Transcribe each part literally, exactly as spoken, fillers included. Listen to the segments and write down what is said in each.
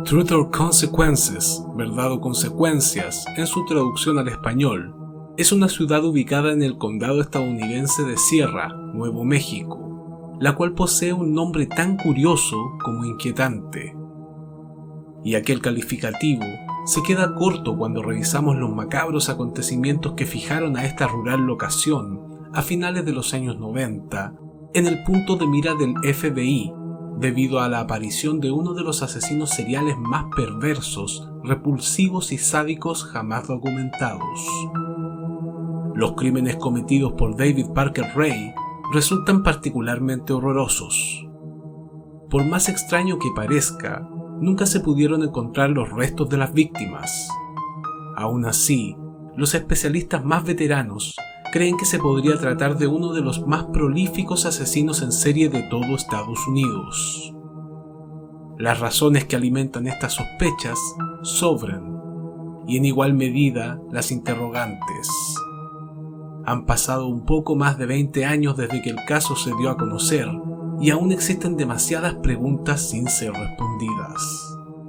Truth or Consequences, Verdad o Consecuencias, en su traducción al español, es una ciudad ubicada en el condado estadounidense de Sierra, Nuevo México, la cual posee un nombre tan curioso como inquietante. Y aquel calificativo se queda corto cuando revisamos los macabros acontecimientos que fijaron a esta rural locación a finales de los años noventa en el punto de mira del F B I, debido a la aparición de uno de los asesinos seriales más perversos, repulsivos y sádicos jamás documentados. Los crímenes cometidos por David Parker Ray resultan particularmente horrorosos. Por más extraño que parezca, nunca se pudieron encontrar los restos de las víctimas. Aún así, los especialistas más veteranos creen que se podría tratar de uno de los más prolíficos asesinos en serie de todo Estados Unidos. Las razones que alimentan estas sospechas sobran, y en igual medida las interrogantes. Han pasado un poco más de veinte años desde que el caso se dio a conocer, y aún existen demasiadas preguntas sin ser respondidas.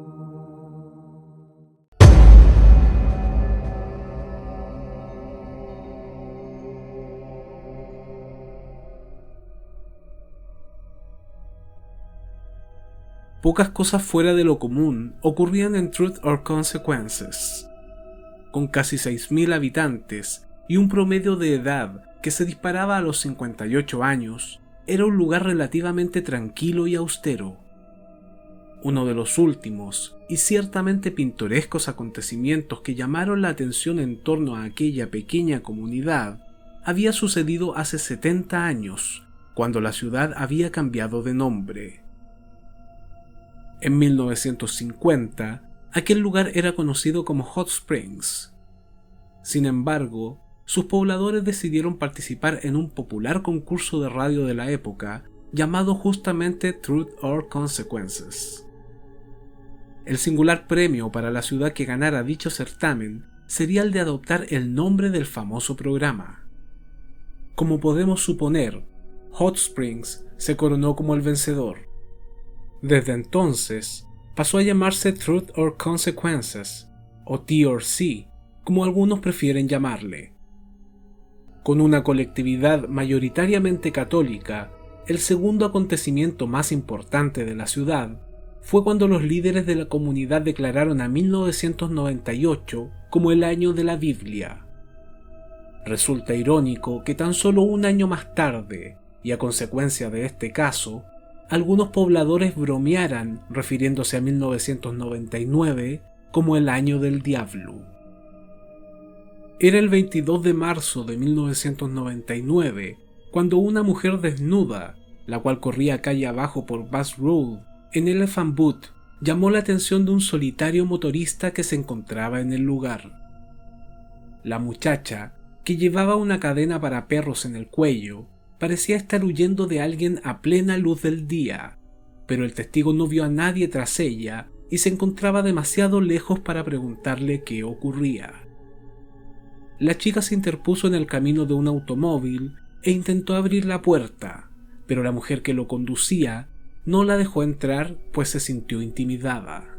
Pocas cosas fuera de lo común ocurrían en Truth or Consequences. Con casi seis mil habitantes y un promedio de edad que se disparaba a los cincuenta y ocho años, era un lugar relativamente tranquilo y austero. Uno de los últimos y ciertamente pintorescos acontecimientos que llamaron la atención en torno a aquella pequeña comunidad había sucedido hace setenta años, cuando la ciudad había cambiado de nombre. En mil novecientos cincuenta, aquel lugar era conocido como Hot Springs. Sin embargo, sus pobladores decidieron participar en un popular concurso de radio de la época llamado justamente Truth or Consequences. El singular premio para la ciudad que ganara dicho certamen sería el de adoptar el nombre del famoso programa. Como podemos suponer, Hot Springs se coronó como el vencedor. Desde entonces, pasó a llamarse Truth or Consequences, o T or C, como algunos prefieren llamarle. Con una colectividad mayoritariamente católica, el segundo acontecimiento más importante de la ciudad fue cuando los líderes de la comunidad declararon a mil novecientos noventa y ocho como el año de la Biblia. Resulta irónico que tan solo un año más tarde, y a consecuencia de este caso, algunos pobladores bromearan refiriéndose a mil novecientos noventa y nueve como el año del diablo. Era el veintidós de marzo de mil novecientos noventa y nueve cuando una mujer desnuda, la cual corría calle abajo por Bass Road en Elephant Butte, llamó la atención de un solitario motorista que se encontraba en el lugar. La muchacha, que llevaba una cadena para perros en el cuello, parecía estar huyendo de alguien a plena luz del día, pero el testigo no vio a nadie tras ella y se encontraba demasiado lejos para preguntarle qué ocurría. La chica se interpuso en el camino de un automóvil e intentó abrir la puerta, pero la mujer que lo conducía no la dejó entrar pues se sintió intimidada.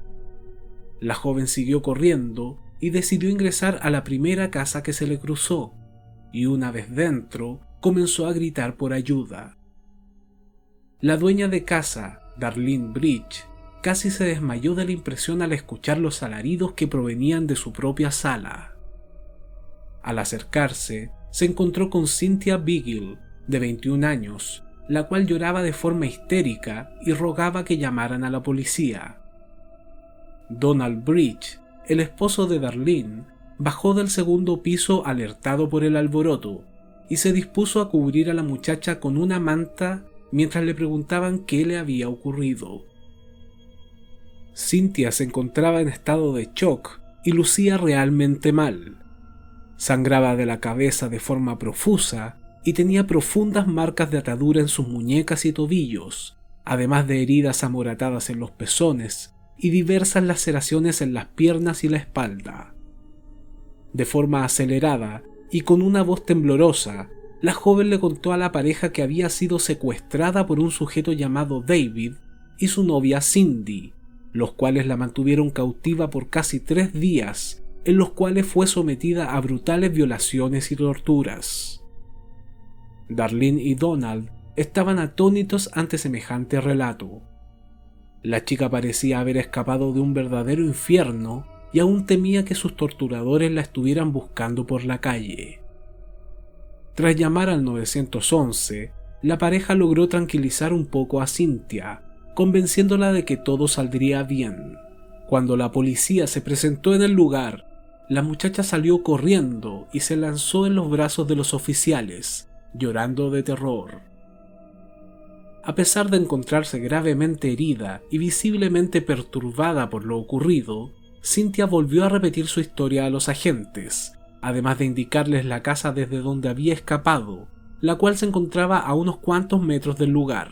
La joven siguió corriendo y decidió ingresar a la primera casa que se le cruzó, y una vez dentro, comenzó a gritar por ayuda. La dueña de casa, Darlene Bridge, casi se desmayó de la impresión al escuchar los alaridos que provenían de su propia sala. Al acercarse, se encontró con Cynthia Beagle, de veintiún años, la cual lloraba de forma histérica y rogaba que llamaran a la policía. Donald Bridge, el esposo de Darlene, bajó del segundo piso alertado por el alboroto y se dispuso a cubrir a la muchacha con una manta mientras le preguntaban qué le había ocurrido. Cynthia se encontraba en estado de shock y lucía realmente mal. Sangraba de la cabeza de forma profusa y tenía profundas marcas de atadura en sus muñecas y tobillos, además de heridas amoratadas en los pezones y diversas laceraciones en las piernas y la espalda. De forma acelerada y con una voz temblorosa, la joven le contó a la pareja que había sido secuestrada por un sujeto llamado David y su novia Cindy, los cuales la mantuvieron cautiva por casi tres días, en los cuales fue sometida a brutales violaciones y torturas. Darlene y Donald estaban atónitos ante semejante relato. La chica parecía haber escapado de un verdadero infierno y aún temía que sus torturadores la estuvieran buscando por la calle. Tras llamar al nueve once, la pareja logró tranquilizar un poco a Cynthia, convenciéndola de que todo saldría bien. Cuando la policía se presentó en el lugar, la muchacha salió corriendo y se lanzó en los brazos de los oficiales, llorando de terror. A pesar de encontrarse gravemente herida y visiblemente perturbada por lo ocurrido, Cynthia volvió a repetir su historia a los agentes, además de indicarles la casa desde donde había escapado, la cual se encontraba a unos cuantos metros del lugar.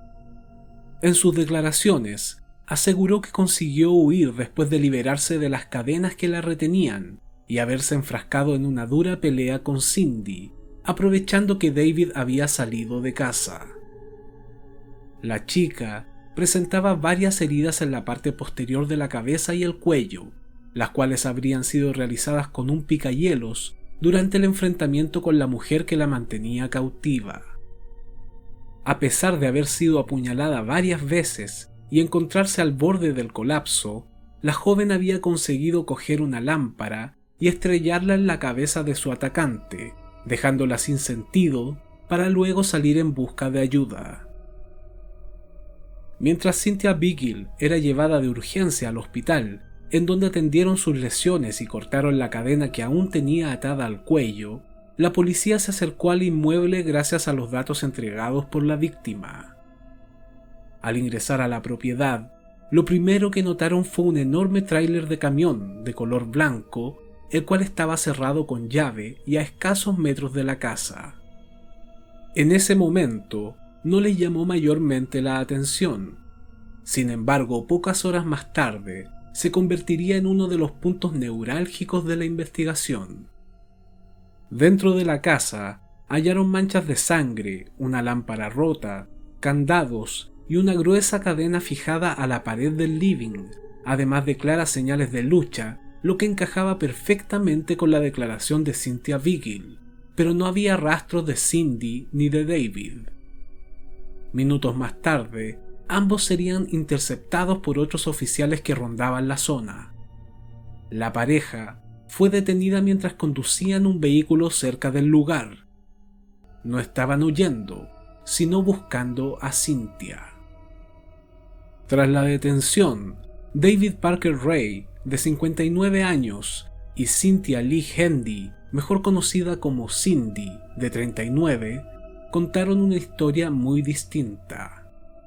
En sus declaraciones, aseguró que consiguió huir después de liberarse de las cadenas que la retenían y haberse enfrascado en una dura pelea con Cindy, aprovechando que David había salido de casa. La chica presentaba varias heridas en la parte posterior de la cabeza y el cuello, las cuales habrían sido realizadas con un picahielos durante el enfrentamiento con la mujer que la mantenía cautiva. A pesar de haber sido apuñalada varias veces y encontrarse al borde del colapso, la joven había conseguido coger una lámpara y estrellarla en la cabeza de su atacante, dejándola sin sentido para luego salir en busca de ayuda. Mientras Cynthia Beagle era llevada de urgencia al hospital, en donde atendieron sus lesiones y cortaron la cadena que aún tenía atada al cuello, la policía se acercó al inmueble gracias a los datos entregados por la víctima. Al ingresar a la propiedad, lo primero que notaron fue un enorme tráiler de camión de color blanco, el cual estaba cerrado con llave y a escasos metros de la casa. En ese momento, no les llamó mayormente la atención. Sin embargo, pocas horas más tarde, se convertiría en uno de los puntos neurálgicos de la investigación. Dentro de la casa, hallaron manchas de sangre, una lámpara rota, candados y una gruesa cadena fijada a la pared del living, además de claras señales de lucha, lo que encajaba perfectamente con la declaración de Cynthia Beagle, pero no había rastros de Cindy ni de David. Minutos más tarde, ambos serían interceptados por otros oficiales que rondaban la zona. La pareja fue detenida mientras conducían un vehículo cerca del lugar. No estaban huyendo, sino buscando a Cynthia. Tras la detención, David Parker Ray, de cincuenta y nueve años, y Cynthia Lee Handy, mejor conocida como Cindy, de treinta y nueve, contaron una historia muy distinta.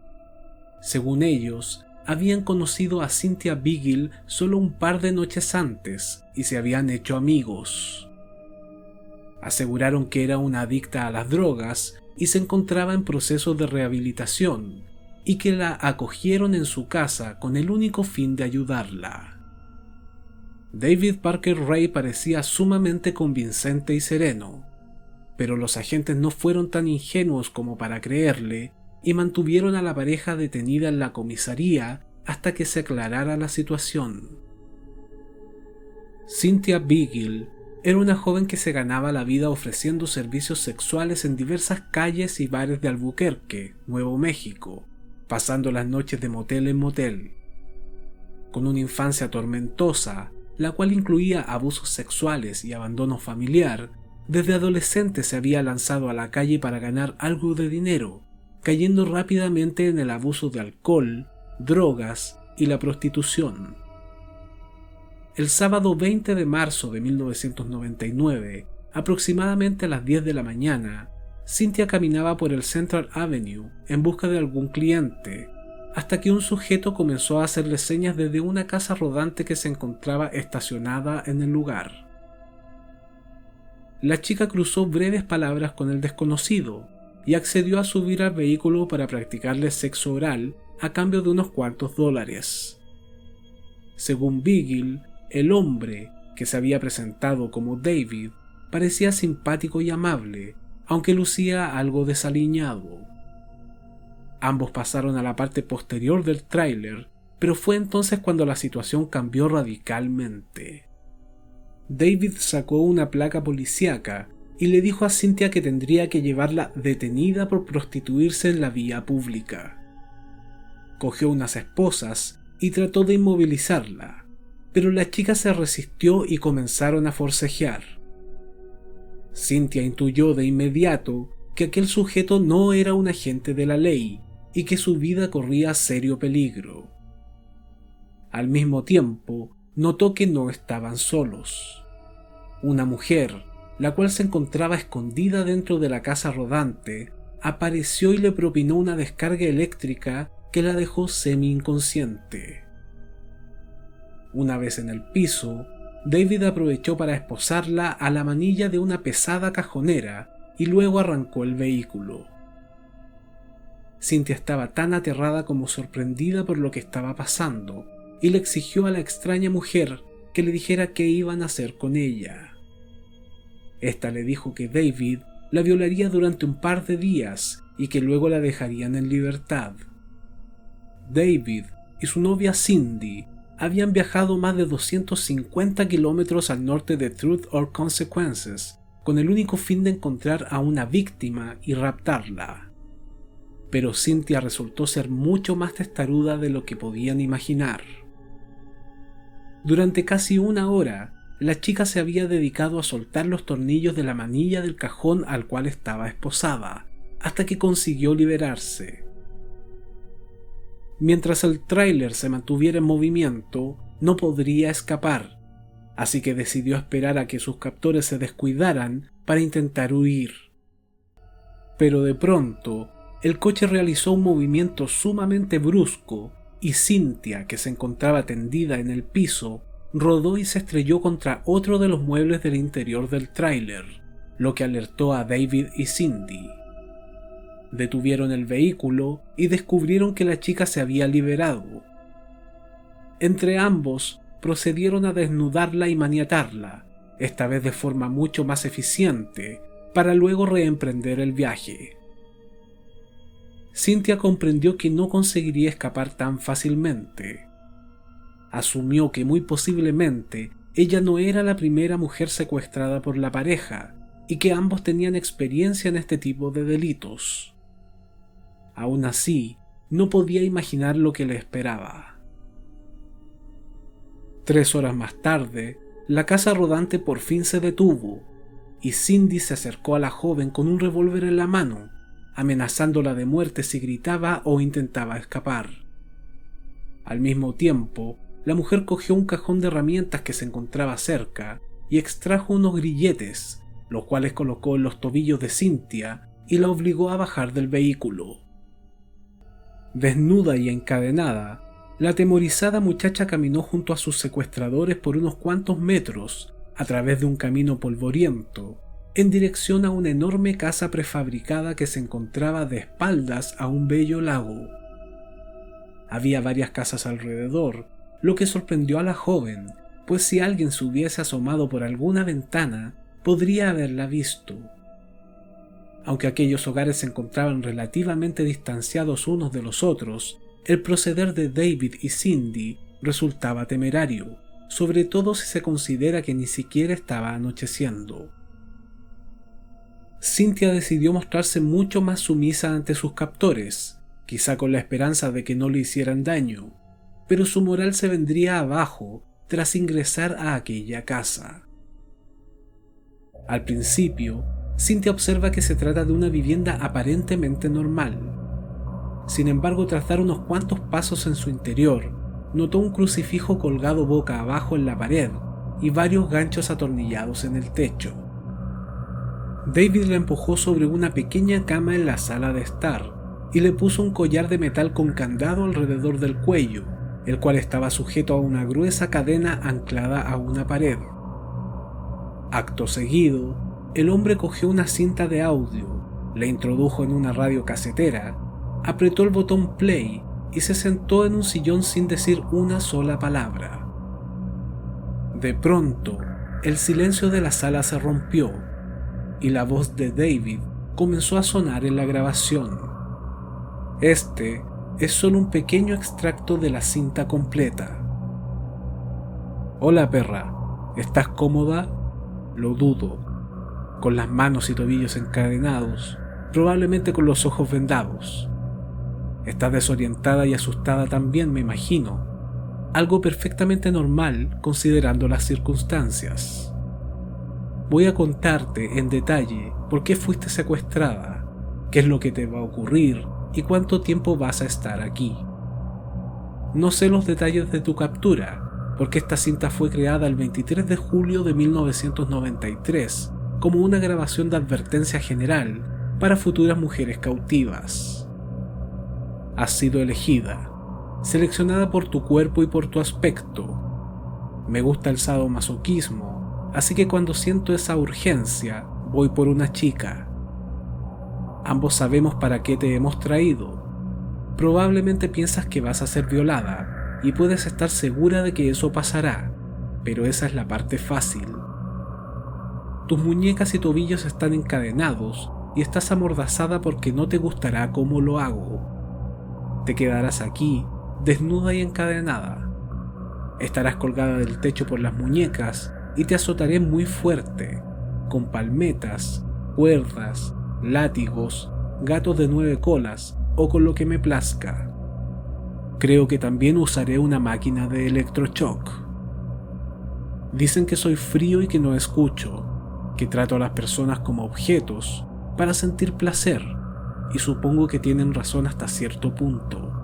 Según ellos, habían conocido a Cynthia Beagle solo un par de noches antes y se habían hecho amigos. Aseguraron que era una adicta a las drogas y se encontraba en proceso de rehabilitación, y que la acogieron en su casa con el único fin de ayudarla. David Parker Ray parecía sumamente convincente y sereno, pero los agentes no fueron tan ingenuos como para creerle y mantuvieron a la pareja detenida en la comisaría hasta que se aclarara la situación. Cynthia Beagle era una joven que se ganaba la vida ofreciendo servicios sexuales en diversas calles y bares de Albuquerque, Nuevo México, pasando las noches de motel en motel. Con una infancia tormentosa, la cual incluía abusos sexuales y abandono familiar, desde adolescente se había lanzado a la calle para ganar algo de dinero, cayendo rápidamente en el abuso de alcohol, drogas y la prostitución. El sábado veinte de marzo de mil novecientos noventa y nueve, aproximadamente a las diez de la mañana, Cynthia caminaba por el Central Avenue en busca de algún cliente, hasta que un sujeto comenzó a hacerle señas desde una casa rodante que se encontraba estacionada en el lugar. La chica cruzó breves palabras con el desconocido y accedió a subir al vehículo para practicarle sexo oral a cambio de unos cuantos dólares. Según Beagle, el hombre, que se había presentado como David, parecía simpático y amable, aunque lucía algo desaliñado. Ambos pasaron a la parte posterior del tráiler, pero fue entonces cuando la situación cambió radicalmente. David sacó una placa policíaca y le dijo a Cynthia que tendría que llevarla detenida por prostituirse en la vía pública. Cogió unas esposas y trató de inmovilizarla, pero la chica se resistió y comenzaron a forcejear. Cynthia intuyó de inmediato que aquel sujeto no era un agente de la ley y que su vida corría serio peligro. Al mismo tiempo, notó que no estaban solos. Una mujer, la cual se encontraba escondida dentro de la casa rodante, apareció y le propinó una descarga eléctrica que la dejó semi-inconsciente. Una vez en el piso, David aprovechó para esposarla a la manilla de una pesada cajonera y luego arrancó el vehículo. Cynthia estaba tan aterrada como sorprendida por lo que estaba pasando y le exigió a la extraña mujer que le dijera qué iban a hacer con ella. Esta le dijo que David la violaría durante un par de días y que luego la dejarían en libertad. David y su novia Cindy habían viajado más de doscientos cincuenta kilómetros al norte de Truth or Consequences con el único fin de encontrar a una víctima y raptarla. Pero Cynthia resultó ser mucho más testaruda de lo que podían imaginar. Durante casi una hora, la chica se había dedicado a soltar los tornillos de la manilla del cajón al cual estaba esposada, hasta que consiguió liberarse. Mientras el tráiler se mantuviera en movimiento, no podría escapar, así que decidió esperar a que sus captores se descuidaran para intentar huir. Pero de pronto, el coche realizó un movimiento sumamente brusco y Cynthia, que se encontraba tendida en el piso, rodó y se estrelló contra otro de los muebles del interior del tráiler, lo que alertó a David y Cindy. Detuvieron el vehículo y descubrieron que la chica se había liberado. Entre ambos procedieron a desnudarla y maniatarla, esta vez de forma mucho más eficiente, para luego reemprender el viaje. Cynthia comprendió que no conseguiría escapar tan fácilmente. Asumió que muy posiblemente ella no era la primera mujer secuestrada por la pareja y que ambos tenían experiencia en este tipo de delitos. Aún así, no podía imaginar lo que le esperaba. Tres horas más tarde, la casa rodante por fin se detuvo y Cindy se acercó a la joven con un revólver en la mano, amenazándola de muerte si gritaba o intentaba escapar. Al mismo tiempo, la mujer cogió un cajón de herramientas que se encontraba cerca y extrajo unos grilletes, los cuales colocó en los tobillos de Cynthia y la obligó a bajar del vehículo. Desnuda y encadenada, la atemorizada muchacha caminó junto a sus secuestradores por unos cuantos metros a través de un camino polvoriento en dirección a una enorme casa prefabricada que se encontraba de espaldas a un bello lago. Había varias casas alrededor, lo que sorprendió a la joven, pues si alguien se hubiese asomado por alguna ventana, podría haberla visto. Aunque aquellos hogares se encontraban relativamente distanciados unos de los otros, el proceder de David y Cindy resultaba temerario, sobre todo si se considera que ni siquiera estaba anocheciendo. Cynthia decidió mostrarse mucho más sumisa ante sus captores, quizá con la esperanza de que no le hicieran daño, pero su moral se vendría abajo tras ingresar a aquella casa. Al principio, Cynthia observa que se trata de una vivienda aparentemente normal. Sin embargo, tras dar unos cuantos pasos en su interior, notó un crucifijo colgado boca abajo en la pared y varios ganchos atornillados en el techo. David la empujó sobre una pequeña cama en la sala de estar y le puso un collar de metal con candado alrededor del cuello, el cual estaba sujeto a una gruesa cadena anclada a una pared. Acto seguido, el hombre cogió una cinta de audio, la introdujo en una radio casetera, apretó el botón play y se sentó en un sillón sin decir una sola palabra. De pronto, el silencio de la sala se rompió y la voz de David comenzó a sonar en la grabación. Este es solo un pequeño extracto de la cinta completa. Hola perra, ¿estás cómoda? Lo dudo. Con las manos y tobillos encadenados, probablemente con los ojos vendados. Estás desorientada y asustada también, me imagino. Algo perfectamente normal considerando las circunstancias. Voy a contarte en detalle por qué fuiste secuestrada, qué es lo que te va a ocurrir y cuánto tiempo vas a estar aquí. No sé los detalles de tu captura, porque esta cinta fue creada el veintitrés de julio de mil novecientos noventa y tres como una grabación de advertencia general para futuras mujeres cautivas. Has sido elegida, seleccionada por tu cuerpo y por tu aspecto. Me gusta el sadomasoquismo, así que cuando siento esa urgencia, voy por una chica. Ambos sabemos para qué te hemos traído. Probablemente piensas que vas a ser violada y puedes estar segura de que eso pasará, pero esa es la parte fácil. Tus muñecas y tobillos están encadenados y estás amordazada porque no te gustará cómo lo hago. Te quedarás aquí, desnuda y encadenada. Estarás colgada del techo por las muñecas y te azotaré muy fuerte, con palmetas, cuerdas, látigos, gatos de nueve colas o con lo que me plazca. Creo que también usaré una máquina de electroshock. Dicen que soy frío y que no escucho, que trato a las personas como objetos para sentir placer, y supongo que tienen razón hasta cierto punto.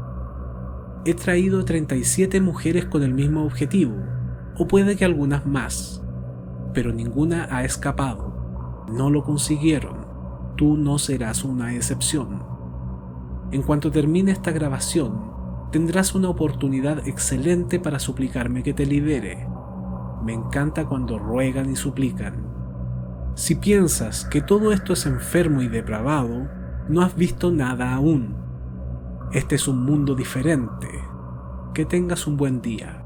He traído treinta y siete mujeres con el mismo objetivo, o puede que algunas más, pero ninguna ha escapado. No lo consiguieron. Tú no serás una excepción. En cuanto termine esta grabación, tendrás una oportunidad excelente para suplicarme que te libere. Me encanta cuando ruegan y suplican. Si piensas que todo esto es enfermo y depravado, no has visto nada aún. Este es un mundo diferente. Que tengas un buen día.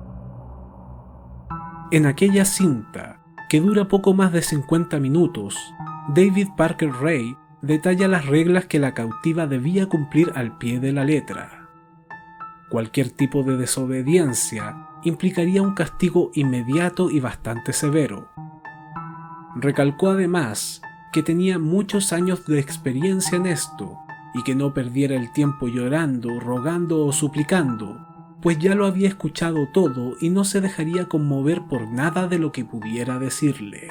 En aquella cinta, que dura poco más de cincuenta minutos, David Parker Ray detalla las reglas que la cautiva debía cumplir al pie de la letra. Cualquier tipo de desobediencia implicaría un castigo inmediato y bastante severo. Recalcó además que tenía muchos años de experiencia en esto y que no perdiera el tiempo llorando, rogando o suplicando, pues ya lo había escuchado todo y no se dejaría conmover por nada de lo que pudiera decirle.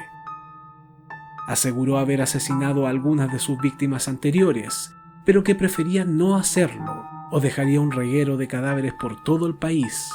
Aseguró haber asesinado a algunas de sus víctimas anteriores, pero que prefería no hacerlo o dejaría un reguero de cadáveres por todo el país.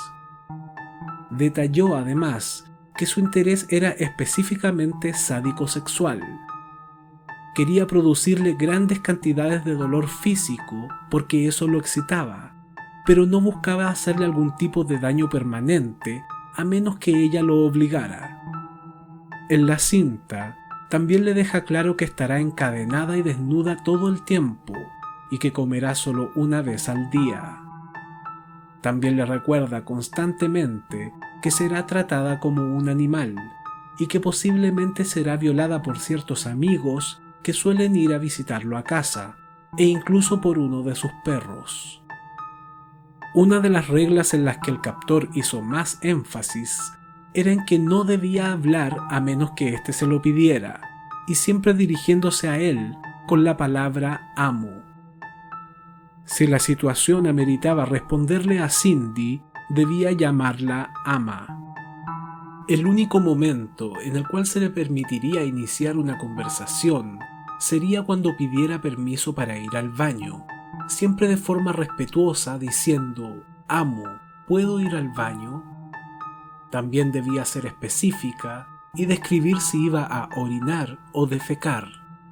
Detalló además que su interés era específicamente sádico-sexual. Quería producirle grandes cantidades de dolor físico porque eso lo excitaba, pero no buscaba hacerle algún tipo de daño permanente a menos que ella lo obligara. En la cinta también le deja claro que estará encadenada y desnuda todo el tiempo y que comerá solo una vez al día. También le recuerda constantemente que será tratada como un animal y que posiblemente será violada por ciertos amigos que suelen ir a visitarlo a casa e incluso por uno de sus perros. Una de las reglas en las que el captor hizo más énfasis era en que no debía hablar a menos que éste se lo pidiera, y siempre dirigiéndose a él con la palabra amo. Si la situación ameritaba responderle a Cindy, debía llamarla ama. El único momento en el cual se le permitiría iniciar una conversación sería cuando pidiera permiso para ir al baño, siempre de forma respetuosa diciendo, amo, ¿puedo ir al baño? También debía ser específica y describir si iba a orinar o defecar.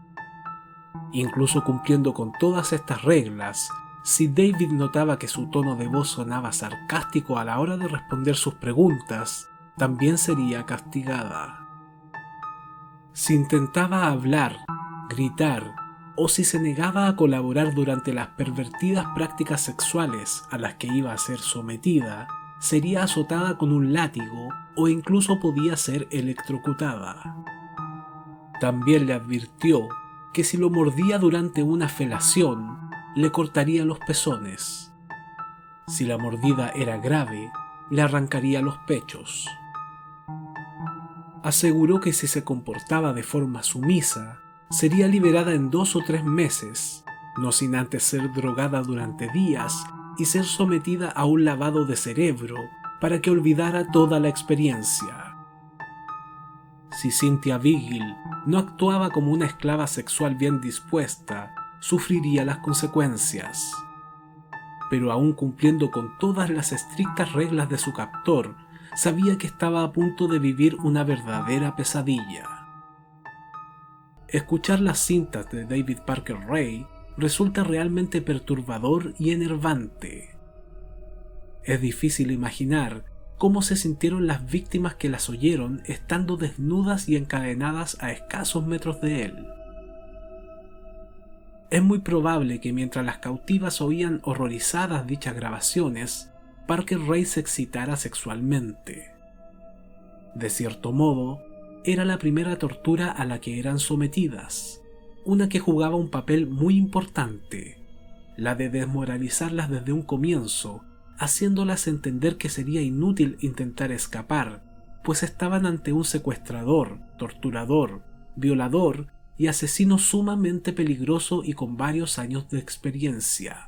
Incluso cumpliendo con todas estas reglas, si David notaba que su tono de voz sonaba sarcástico a la hora de responder sus preguntas, también sería castigada. Si intentaba hablar, gritar, o si se negaba a colaborar durante las pervertidas prácticas sexuales a las que iba a ser sometida, sería azotada con un látigo o incluso podía ser electrocutada. También le advirtió que si lo mordía durante una felación, le cortaría los pezones. Si la mordida era grave, le arrancaría los pechos. Aseguró que si se comportaba de forma sumisa, sería liberada en dos o tres meses, no sin antes ser drogada durante días y ser sometida a un lavado de cerebro para que olvidara toda la experiencia. Si Cynthia Vigil no actuaba como una esclava sexual bien dispuesta, sufriría las consecuencias. Pero aún cumpliendo con todas las estrictas reglas de su captor, sabía que estaba a punto de vivir una verdadera pesadilla. Escuchar las cintas de David Parker Ray resulta realmente perturbador y enervante. Es difícil imaginar cómo se sintieron las víctimas que las oyeron estando desnudas y encadenadas a escasos metros de él. Es muy probable que mientras las cautivas oían horrorizadas dichas grabaciones, Parker Ray se excitara sexualmente. De cierto modo, era la primera tortura a la que eran sometidas, una que jugaba un papel muy importante, la de desmoralizarlas desde un comienzo, haciéndolas entender que sería inútil intentar escapar, pues estaban ante un secuestrador, torturador, violador y asesino sumamente peligroso y con varios años de experiencia.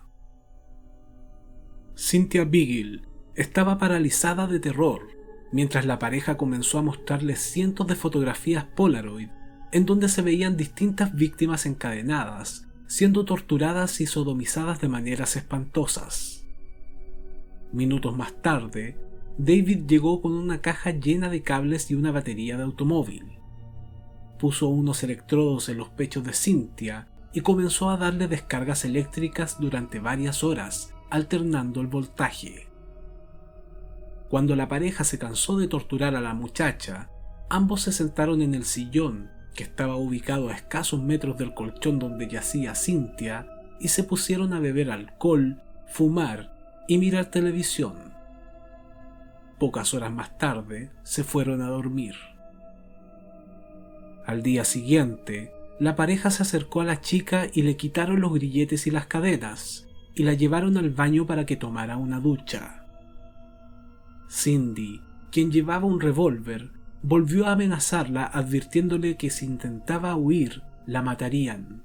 Cynthia Vigil estaba paralizada de terror, mientras la pareja comenzó a mostrarle cientos de fotografías Polaroid, en donde se veían distintas víctimas encadenadas, siendo torturadas y sodomizadas de maneras espantosas. Minutos más tarde, David llegó con una caja llena de cables y una batería de automóvil. Puso unos electrodos en los pechos de Cynthia y comenzó a darle descargas eléctricas durante varias horas, alternando el voltaje. Cuando la pareja se cansó de torturar a la muchacha, ambos se sentaron en el sillón, que estaba ubicado a escasos metros del colchón donde yacía Cynthia, y se pusieron a beber alcohol, fumar y mirar televisión. Pocas horas más tarde, se fueron a dormir. Al día siguiente, la pareja se acercó a la chica y le quitaron los grilletes y las cadenas, y la llevaron al baño para que tomara una ducha. Cindy, quien llevaba un revólver, volvió a amenazarla advirtiéndole que si intentaba huir, la matarían.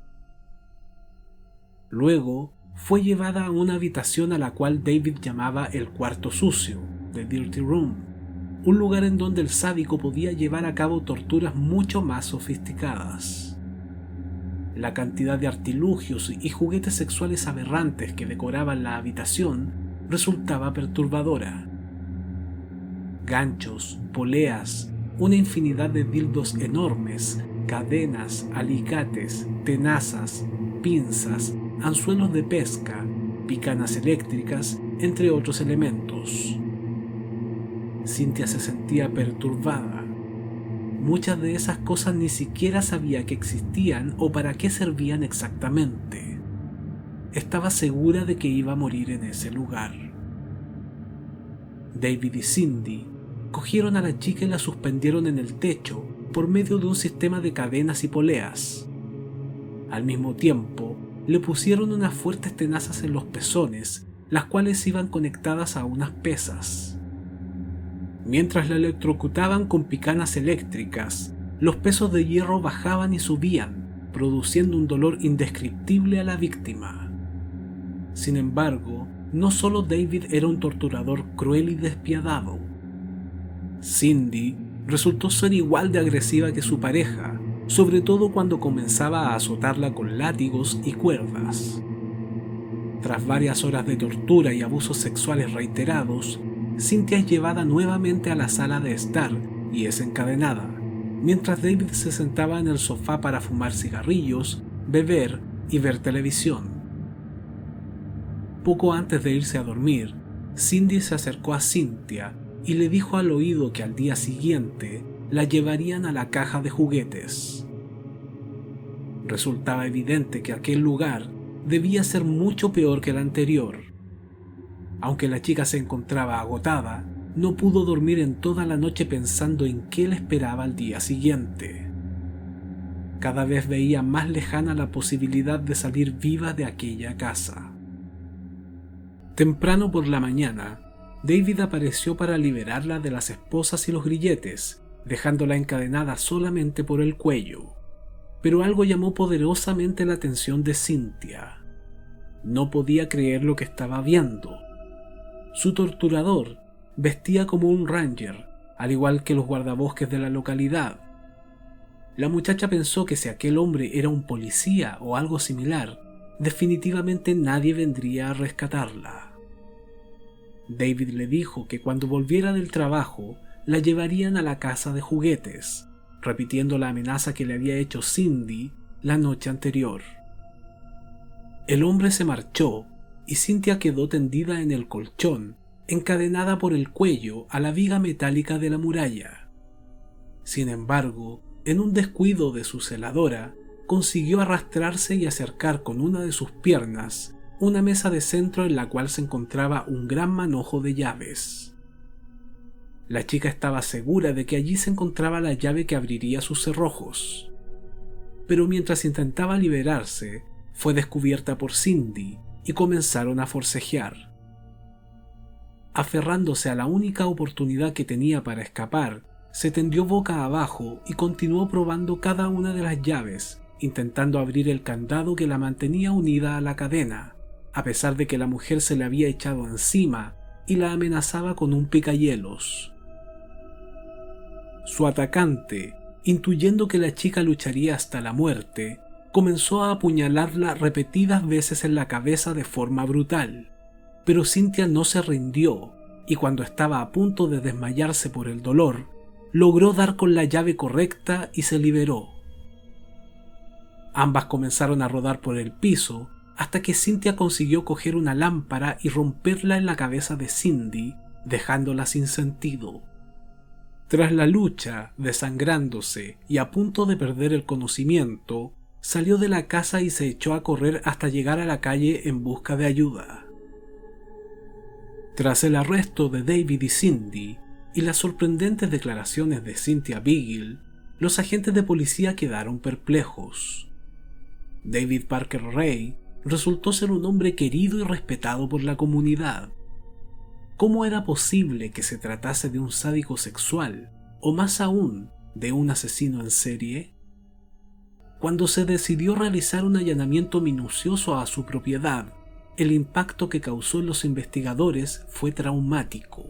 Luego, fue llevada a una habitación a la cual David llamaba el cuarto sucio, The Dirty Room, un lugar en donde el sádico podía llevar a cabo torturas mucho más sofisticadas. La cantidad de artilugios y juguetes sexuales aberrantes que decoraban la habitación resultaba perturbadora. Ganchos, poleas, una infinidad de dildos enormes, cadenas, alicates, tenazas, pinzas, anzuelos de pesca, picanas eléctricas, entre otros elementos. Cynthia se sentía perturbada. Muchas de esas cosas ni siquiera sabía que existían o para qué servían exactamente. Estaba segura de que iba a morir en ese lugar. David y Cindy cogieron a la chica y la suspendieron en el techo por medio de un sistema de cadenas y poleas. Al mismo tiempo, le pusieron unas fuertes tenazas en los pezones, las cuales iban conectadas a unas pesas. Mientras la electrocutaban con picanas eléctricas, los pesos de hierro bajaban y subían, produciendo un dolor indescriptible a la víctima. Sin embargo, no solo David era un torturador cruel y despiadado. Cindy resultó ser igual de agresiva que su pareja, sobre todo cuando comenzaba a azotarla con látigos y cuerdas. Tras varias horas de tortura y abusos sexuales reiterados, Cynthia es llevada nuevamente a la sala de estar y es encadenada, mientras David se sentaba en el sofá para fumar cigarrillos, beber y ver televisión. Poco antes de irse a dormir, Cindy se acercó a Cynthia y le dijo al oído que al día siguiente la llevarían a la caja de juguetes. Resultaba evidente que aquel lugar debía ser mucho peor que el anterior. Aunque la chica se encontraba agotada, no pudo dormir en toda la noche pensando en qué le esperaba al día siguiente. Cada vez veía más lejana la posibilidad de salir viva de aquella casa. Temprano por la mañana, David apareció para liberarla de las esposas y los grilletes, dejándola encadenada solamente por el cuello. Pero algo llamó poderosamente la atención de Cynthia. No podía creer lo que estaba viendo. Su torturador vestía como un ranger, al igual que los guardabosques de la localidad. La muchacha pensó que si aquel hombre era un policía o algo similar, definitivamente nadie vendría a rescatarla. David le dijo que cuando volviera del trabajo, la llevarían a la casa de juguetes, repitiendo la amenaza que le había hecho Cindy la noche anterior. El hombre se marchó y Cynthia quedó tendida en el colchón, encadenada por el cuello a la viga metálica de la muralla. Sin embargo, en un descuido de su celadora, consiguió arrastrarse y acercar con una de sus piernas una mesa de centro en la cual se encontraba un gran manojo de llaves. La chica estaba segura de que allí se encontraba la llave que abriría sus cerrojos. Pero mientras intentaba liberarse, fue descubierta por Cindy y comenzaron a forcejear. Aferrándose a la única oportunidad que tenía para escapar, se tendió boca abajo y continuó probando cada una de las llaves, intentando abrir el candado que la mantenía unida a la cadena, a pesar de que la mujer se le había echado encima y la amenazaba con un picahielos. Su atacante, intuyendo que la chica lucharía hasta la muerte, comenzó a apuñalarla repetidas veces en la cabeza de forma brutal, pero Cynthia no se rindió y cuando estaba a punto de desmayarse por el dolor, logró dar con la llave correcta y se liberó. Ambas comenzaron a rodar por el piso hasta que Cynthia consiguió coger una lámpara y romperla en la cabeza de Cindy, dejándola sin sentido. Tras la lucha, desangrándose y a punto de perder el conocimiento, salió de la casa y se echó a correr hasta llegar a la calle en busca de ayuda. Tras el arresto de David y Cindy y las sorprendentes declaraciones de Cynthia Beagle, los agentes de policía quedaron perplejos. David Parker Ray resultó ser un hombre querido y respetado por la comunidad. ¿Cómo era posible que se tratase de un sádico sexual, o más aún, de un asesino en serie? Cuando se decidió realizar un allanamiento minucioso a su propiedad, el impacto que causó en los investigadores fue traumático.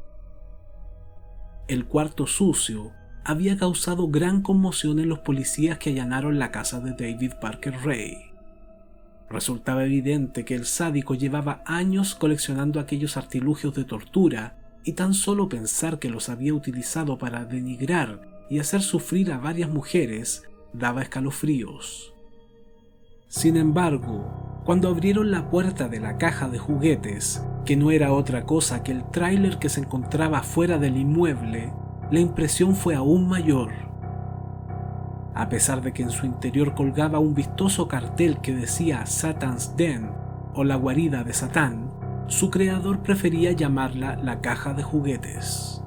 El cuarto sucio había causado gran conmoción en los policías que allanaron la casa de David Parker Ray. Resultaba evidente que el sádico llevaba años coleccionando aquellos artilugios de tortura y tan solo pensar que los había utilizado para denigrar y hacer sufrir a varias mujeres daba escalofríos. Sin embargo, cuando abrieron la puerta de la caja de juguetes, que no era otra cosa que el tráiler que se encontraba fuera del inmueble, la impresión fue aún mayor. A pesar de que en su interior colgaba un vistoso cartel que decía Satan's Den o la guarida de Satán, su creador prefería llamarla la caja de juguetes.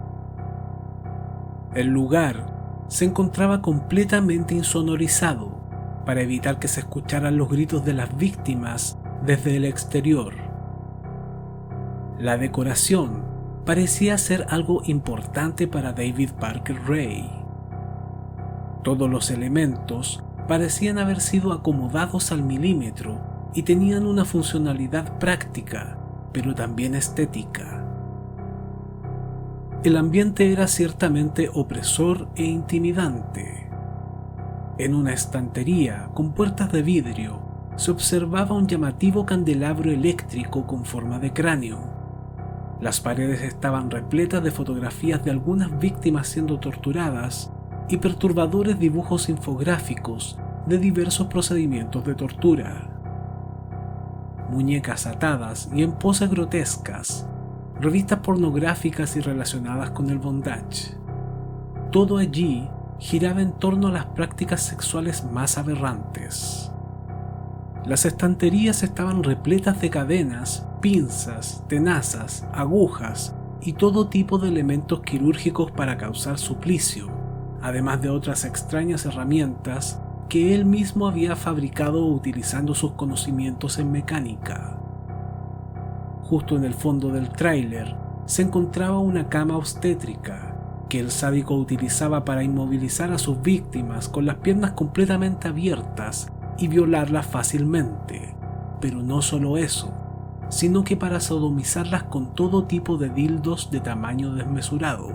El lugar se encontraba completamente insonorizado para evitar que se escucharan los gritos de las víctimas desde el exterior. La decoración parecía ser algo importante para David Parker Ray. Todos los elementos parecían haber sido acomodados al milímetro y tenían una funcionalidad práctica, pero también estética. El ambiente era ciertamente opresor e intimidante. En una estantería con puertas de vidrio se observaba un llamativo candelabro eléctrico con forma de cráneo. Las paredes estaban repletas de fotografías de algunas víctimas siendo torturadas y perturbadores dibujos infográficos de diversos procedimientos de tortura. Muñecas atadas y en poses grotescas, revistas pornográficas y relacionadas con el bondage. Todo allí giraba en torno a las prácticas sexuales más aberrantes. Las estanterías estaban repletas de cadenas, pinzas, tenazas, agujas y todo tipo de elementos quirúrgicos para causar suplicio, además de otras extrañas herramientas que él mismo había fabricado utilizando sus conocimientos en mecánica. justo en el fondo del tráiler, se encontraba una cama obstétrica que el sádico utilizaba para inmovilizar a sus víctimas con las piernas completamente abiertas y violarlas fácilmente. Pero no solo eso, sino que para sodomizarlas con todo tipo de dildos de tamaño desmesurado.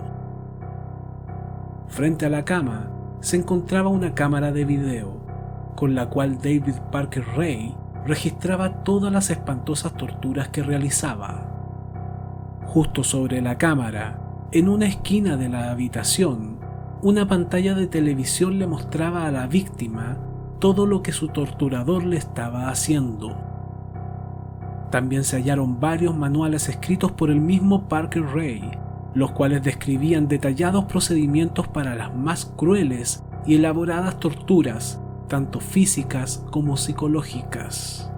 Frente a la cama se encontraba una cámara de video, con la cual David Parker Ray registraba todas las espantosas torturas que realizaba. Justo sobre la cámara, en una esquina de la habitación, una pantalla de televisión le mostraba a la víctima todo lo que su torturador le estaba haciendo. También se hallaron varios manuales escritos por el mismo Parker Ray, los cuales describían detallados procedimientos para las más crueles y elaboradas torturas, tanto físicas como psicológicas.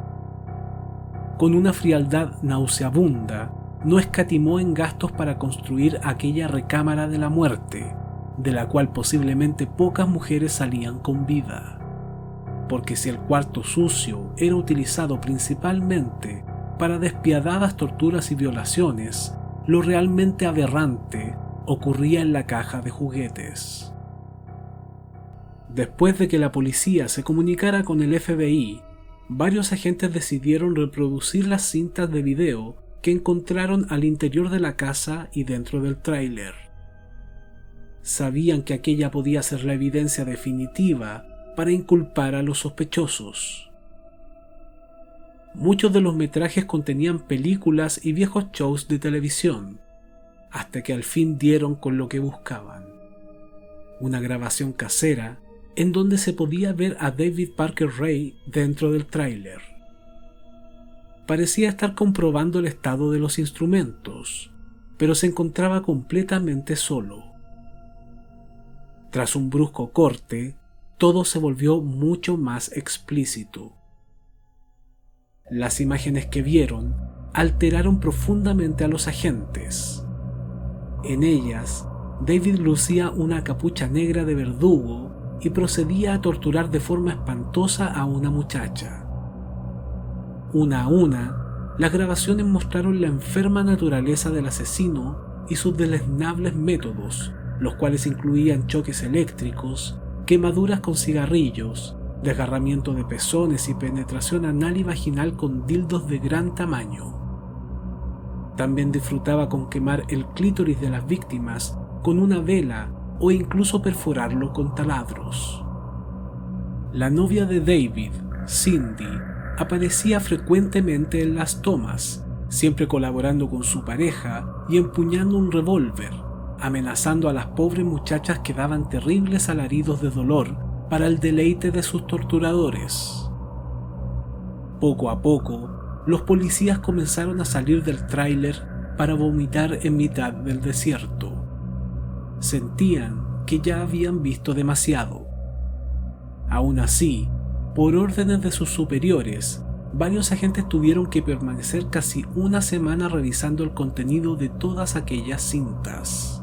Con una frialdad nauseabunda, no escatimó en gastos para construir aquella recámara de la muerte, de la cual posiblemente pocas mujeres salían con vida. Porque si el cuarto sucio era utilizado principalmente para despiadadas torturas y violaciones, lo realmente aberrante ocurría en la caja de juguetes. Después de que la policía se comunicara con el F B I, varios agentes decidieron reproducir las cintas de video que encontraron al interior de la casa y dentro del tráiler. Sabían que aquella podía ser la evidencia definitiva para inculpar a los sospechosos. Muchos de los metrajes contenían películas y viejos shows de televisión, hasta que al fin dieron con lo que buscaban: una grabación casera en donde se podía ver a David Parker Ray dentro del tráiler. Parecía estar comprobando el estado de los instrumentos, pero se encontraba completamente solo. Tras un brusco corte, todo se volvió mucho más explícito. Las imágenes que vieron alteraron profundamente a los agentes. En ellas, David lucía una capucha negra de verdugo y procedía a torturar de forma espantosa a una muchacha. Una a una, las grabaciones mostraron la enferma naturaleza del asesino y sus deleznables métodos, los cuales incluían choques eléctricos, quemaduras con cigarrillos, desgarramiento de pezones y penetración anal y vaginal con dildos de gran tamaño. También disfrutaba con quemar el clítoris de las víctimas con una vela o incluso perforarlo con taladros. La novia de David, Cindy, aparecía frecuentemente en las tomas, siempre colaborando con su pareja y empuñando un revólver, amenazando a las pobres muchachas que daban terribles alaridos de dolor para el deleite de sus torturadores. Poco a poco, los policías comenzaron a salir del tráiler para vomitar en mitad del desierto. Sentían que ya habían visto demasiado. Aún así, por órdenes de sus superiores, varios agentes tuvieron que permanecer casi una semana revisando el contenido de todas aquellas cintas.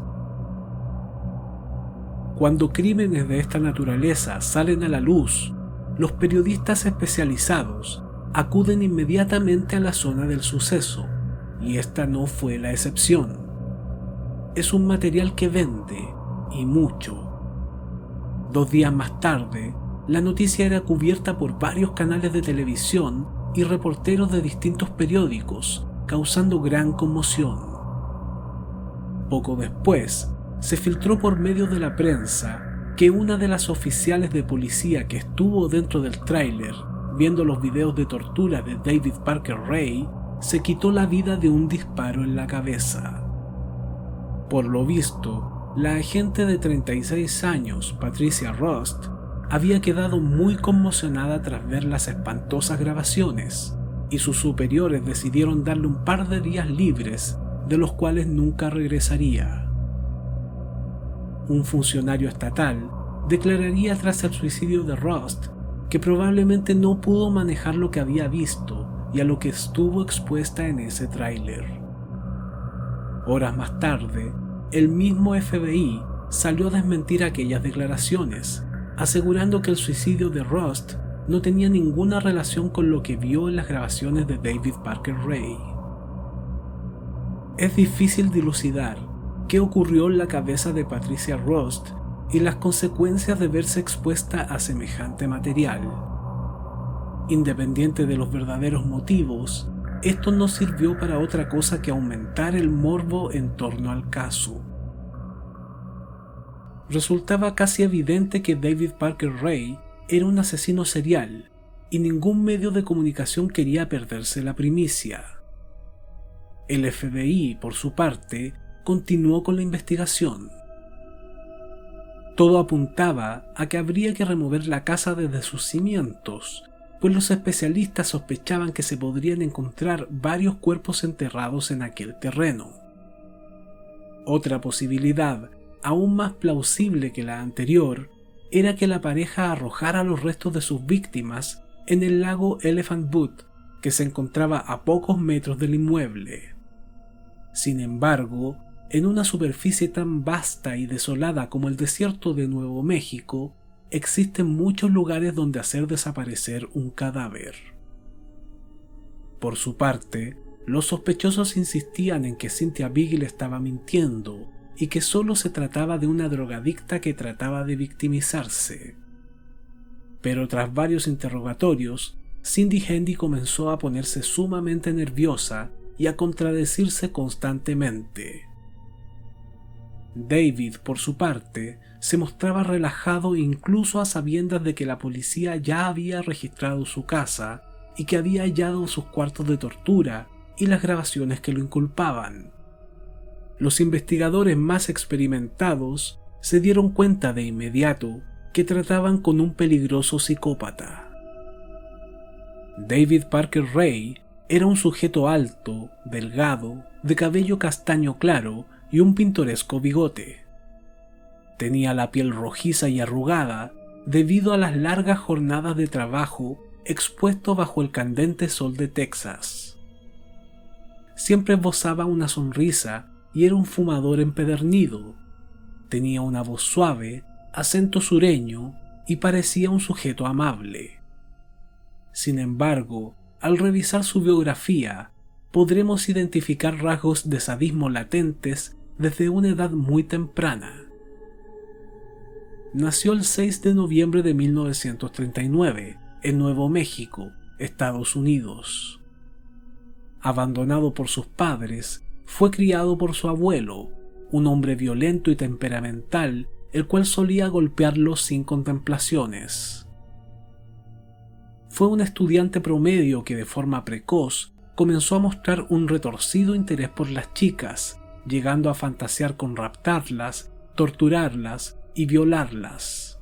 Cuando crímenes de esta naturaleza salen a la luz, los periodistas especializados acuden inmediatamente a la zona del suceso, y esta no fue la excepción. Es un material que vende, y mucho. Dos días más tarde, la noticia era cubierta por varios canales de televisión y reporteros de distintos periódicos, causando gran conmoción. Poco después, se filtró por medio de la prensa que una de las oficiales de policía que estuvo dentro del tráiler viendo los videos de tortura de David Parker Ray se quitó la vida de un disparo en la cabeza. Por lo visto, la agente de treinta y seis años, Patricia Rust, había quedado muy conmocionada tras ver las espantosas grabaciones, y sus superiores decidieron darle un par de días libres, de los cuales nunca regresaría. Un funcionario estatal declararía tras el suicidio de Rust que probablemente no pudo manejar lo que había visto y a lo que estuvo expuesta en ese tráiler. Horas más tarde, el mismo F B I salió a desmentir aquellas declaraciones, asegurando que el suicidio de Rust no tenía ninguna relación con lo que vio en las grabaciones de David Parker Ray. Es difícil dilucidar qué ocurrió en la cabeza de Patricia Rust y las consecuencias de verse expuesta a semejante material. Independiente de los verdaderos motivos, esto no sirvió para otra cosa que aumentar el morbo en torno al caso. Resultaba casi evidente que David Parker Ray era un asesino serial y ningún medio de comunicación quería perderse la primicia. El F B I, por su parte, continuó con la investigación. Todo apuntaba a que habría que remover la casa desde sus cimientos, pues los especialistas sospechaban que se podrían encontrar varios cuerpos enterrados en aquel terreno. Otra posibilidad, aún más plausible que la anterior, era que la pareja arrojara los restos de sus víctimas en el lago Elephant Butte, que se encontraba a pocos metros del inmueble. Sin embargo, en una superficie tan vasta y desolada como el desierto de Nuevo México, existen muchos lugares donde hacer desaparecer un cadáver. Por su parte, los sospechosos insistían en que Cynthia Beagle estaba mintiendo y que solo se trataba de una drogadicta que trataba de victimizarse. Pero tras varios interrogatorios, Cindy Handy comenzó a ponerse sumamente nerviosa y a contradecirse constantemente. David, por su parte, se mostraba relajado incluso a sabiendas de que la policía ya había registrado su casa y que había hallado sus cuartos de tortura y las grabaciones que lo inculpaban. Los investigadores más experimentados se dieron cuenta de inmediato que trataban con un peligroso psicópata. David Parker Ray era un sujeto alto, delgado, de cabello castaño claro y un pintoresco bigote. Tenía la piel rojiza y arrugada debido a las largas jornadas de trabajo expuesto bajo el candente sol de Texas. Siempre esbozaba una sonrisa y era un fumador empedernido. Tenía una voz suave, acento sureño y parecía un sujeto amable. Sin embargo, al revisar su biografía, podremos identificar rasgos de sadismo latentes desde una edad muy temprana. Nació el seis de noviembre de mil novecientos treinta y nueve en Nuevo México, Estados Unidos. Abandonado por sus padres, fue criado por su abuelo, un hombre violento y temperamental, el cual solía golpearlo sin contemplaciones. Fue un estudiante promedio que de forma precoz comenzó a mostrar un retorcido interés por las chicas, llegando a fantasear con raptarlas, torturarlas y violarlas.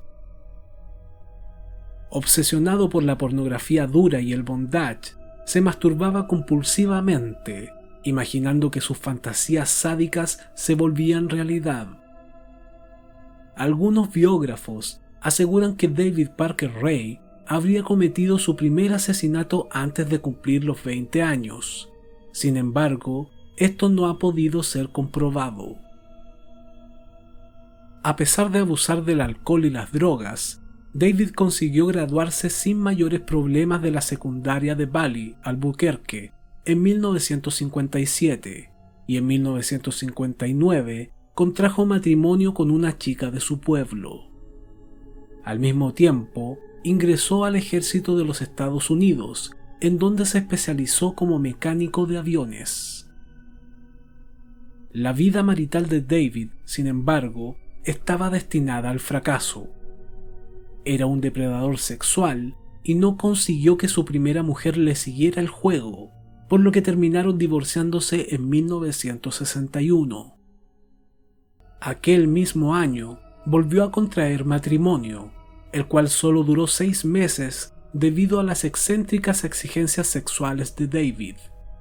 Obsesionado por la pornografía dura y el bondage, se masturbaba compulsivamente, imaginando que sus fantasías sádicas se volvían realidad. Algunos biógrafos aseguran que David Parker Ray habría cometido su primer asesinato antes de cumplir los veinte años. Sin embargo, esto no ha podido ser comprobado. A pesar de abusar del alcohol y las drogas, David consiguió graduarse sin mayores problemas de la secundaria de Valley, Albuquerque, en mil novecientos cincuenta y siete, y en mil novecientos cincuenta y nueve contrajo matrimonio con una chica de su pueblo. Al mismo tiempo, ingresó al ejército de los Estados Unidos, en donde se especializó como mecánico de aviones. La vida marital de David, sin embargo, estaba destinada al fracaso. Era un depredador sexual y no consiguió que su primera mujer le siguiera el juego, por lo que terminaron divorciándose en mil novecientos sesenta y uno. Aquel mismo año volvió a contraer matrimonio, el cual solo duró seis meses debido a las excéntricas exigencias sexuales de David.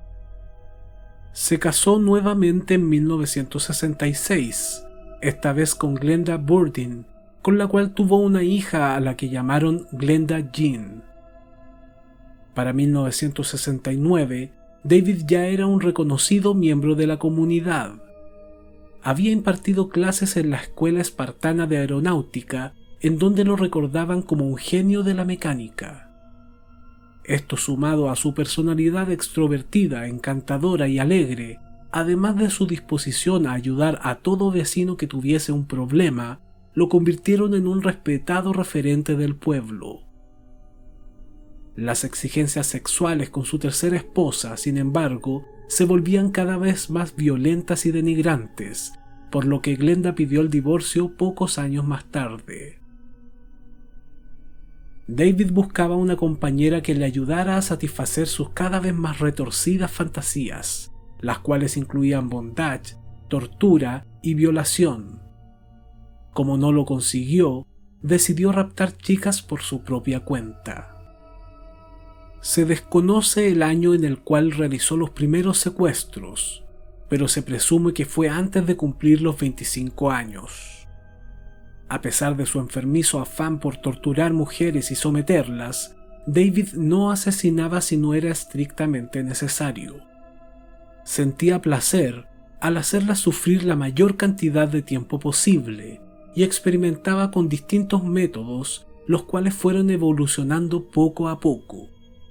Se casó nuevamente en mil novecientos sesenta y seis, esta vez con Glenda Burdin, con la cual tuvo una hija a la que llamaron Glenda Jean. Para mil novecientos sesenta y nueve, David ya era un reconocido miembro de la comunidad. Había impartido clases en la Escuela Espartana de Aeronáutica, en donde lo recordaban como un genio de la mecánica. Esto, sumado a su personalidad extrovertida, encantadora y alegre, además de su disposición a ayudar a todo vecino que tuviese un problema, lo convirtieron en un respetado referente del pueblo. Las exigencias sexuales con su tercera esposa, sin embargo, se volvían cada vez más violentas y denigrantes, por lo que Glenda pidió el divorcio pocos años más tarde. David buscaba una compañera que le ayudara a satisfacer sus cada vez más retorcidas fantasías, las cuales incluían bondage, tortura y violación. Como no lo consiguió, decidió raptar chicas por su propia cuenta. Se desconoce el año en el cual realizó los primeros secuestros, pero se presume que fue antes de cumplir los veinticinco años. A pesar de su enfermizo afán por torturar mujeres y someterlas, David no asesinaba si no era estrictamente necesario. Sentía placer al hacerlas sufrir la mayor cantidad de tiempo posible y experimentaba con distintos métodos, los cuales fueron evolucionando poco a poco.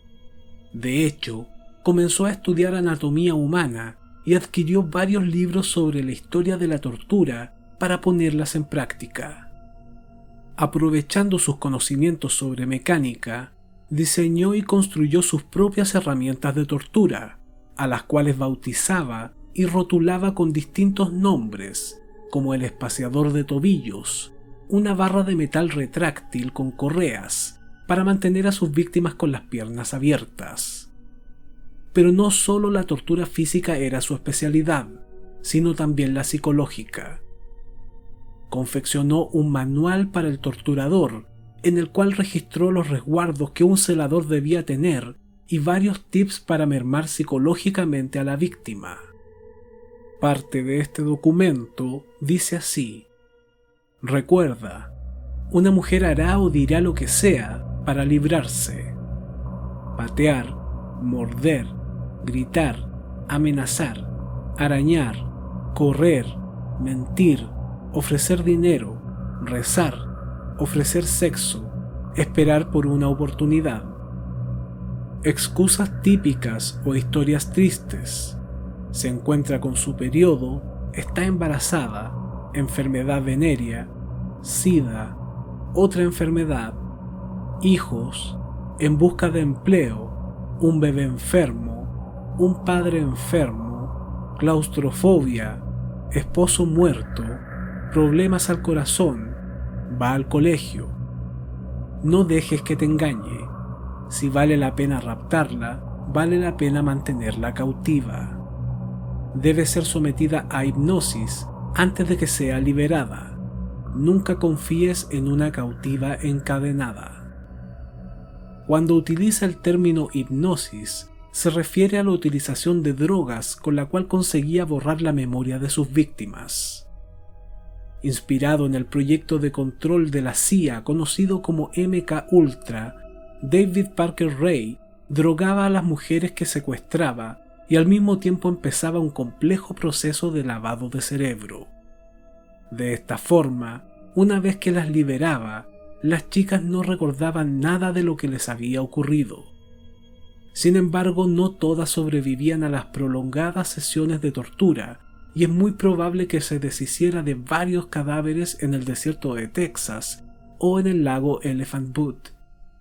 De hecho, comenzó a estudiar anatomía humana y adquirió varios libros sobre la historia de la tortura para ponerlas en práctica. Aprovechando sus conocimientos sobre mecánica, diseñó y construyó sus propias herramientas de tortura, a las cuales bautizaba y rotulaba con distintos nombres, como el espaciador de tobillos, una barra de metal retráctil con correas, para mantener a sus víctimas con las piernas abiertas. Pero no solo la tortura física era su especialidad, sino también la psicológica. Confeccionó un manual para el torturador, en el cual registró los resguardos que un celador debía tener y varios tips para mermar psicológicamente a la víctima. Parte de este documento dice así: recuerda, una mujer hará o dirá lo que sea para librarse. Patear, morder, gritar, amenazar, arañar, correr, mentir, ofrecer dinero, rezar, ofrecer sexo, esperar por una oportunidad. Excusas típicas o historias tristes. Se encuentra con su periodo, está embarazada, enfermedad venérea, sida, otra enfermedad, hijos, en busca de empleo, un bebé enfermo, un padre enfermo, claustrofobia, esposo muerto, problemas al corazón, va al colegio. No dejes que te engañe. Si vale la pena raptarla, vale la pena mantenerla cautiva. Debe ser sometida a hipnosis antes de que sea liberada. Nunca confíes en una cautiva encadenada. Cuando utiliza el término hipnosis, se refiere a la utilización de drogas con la cual conseguía borrar la memoria de sus víctimas. Inspirado en el proyecto de control de la C I A conocido como M K Ultra, David Parker Ray drogaba a las mujeres que secuestraba y al mismo tiempo empezaba un complejo proceso de lavado de cerebro. De esta forma, una vez que las liberaba, las chicas no recordaban nada de lo que les había ocurrido. Sin embargo, no todas sobrevivían a las prolongadas sesiones de tortura, y es muy probable que se deshiciera de varios cadáveres en el desierto de Texas o en el lago Elephant Butte.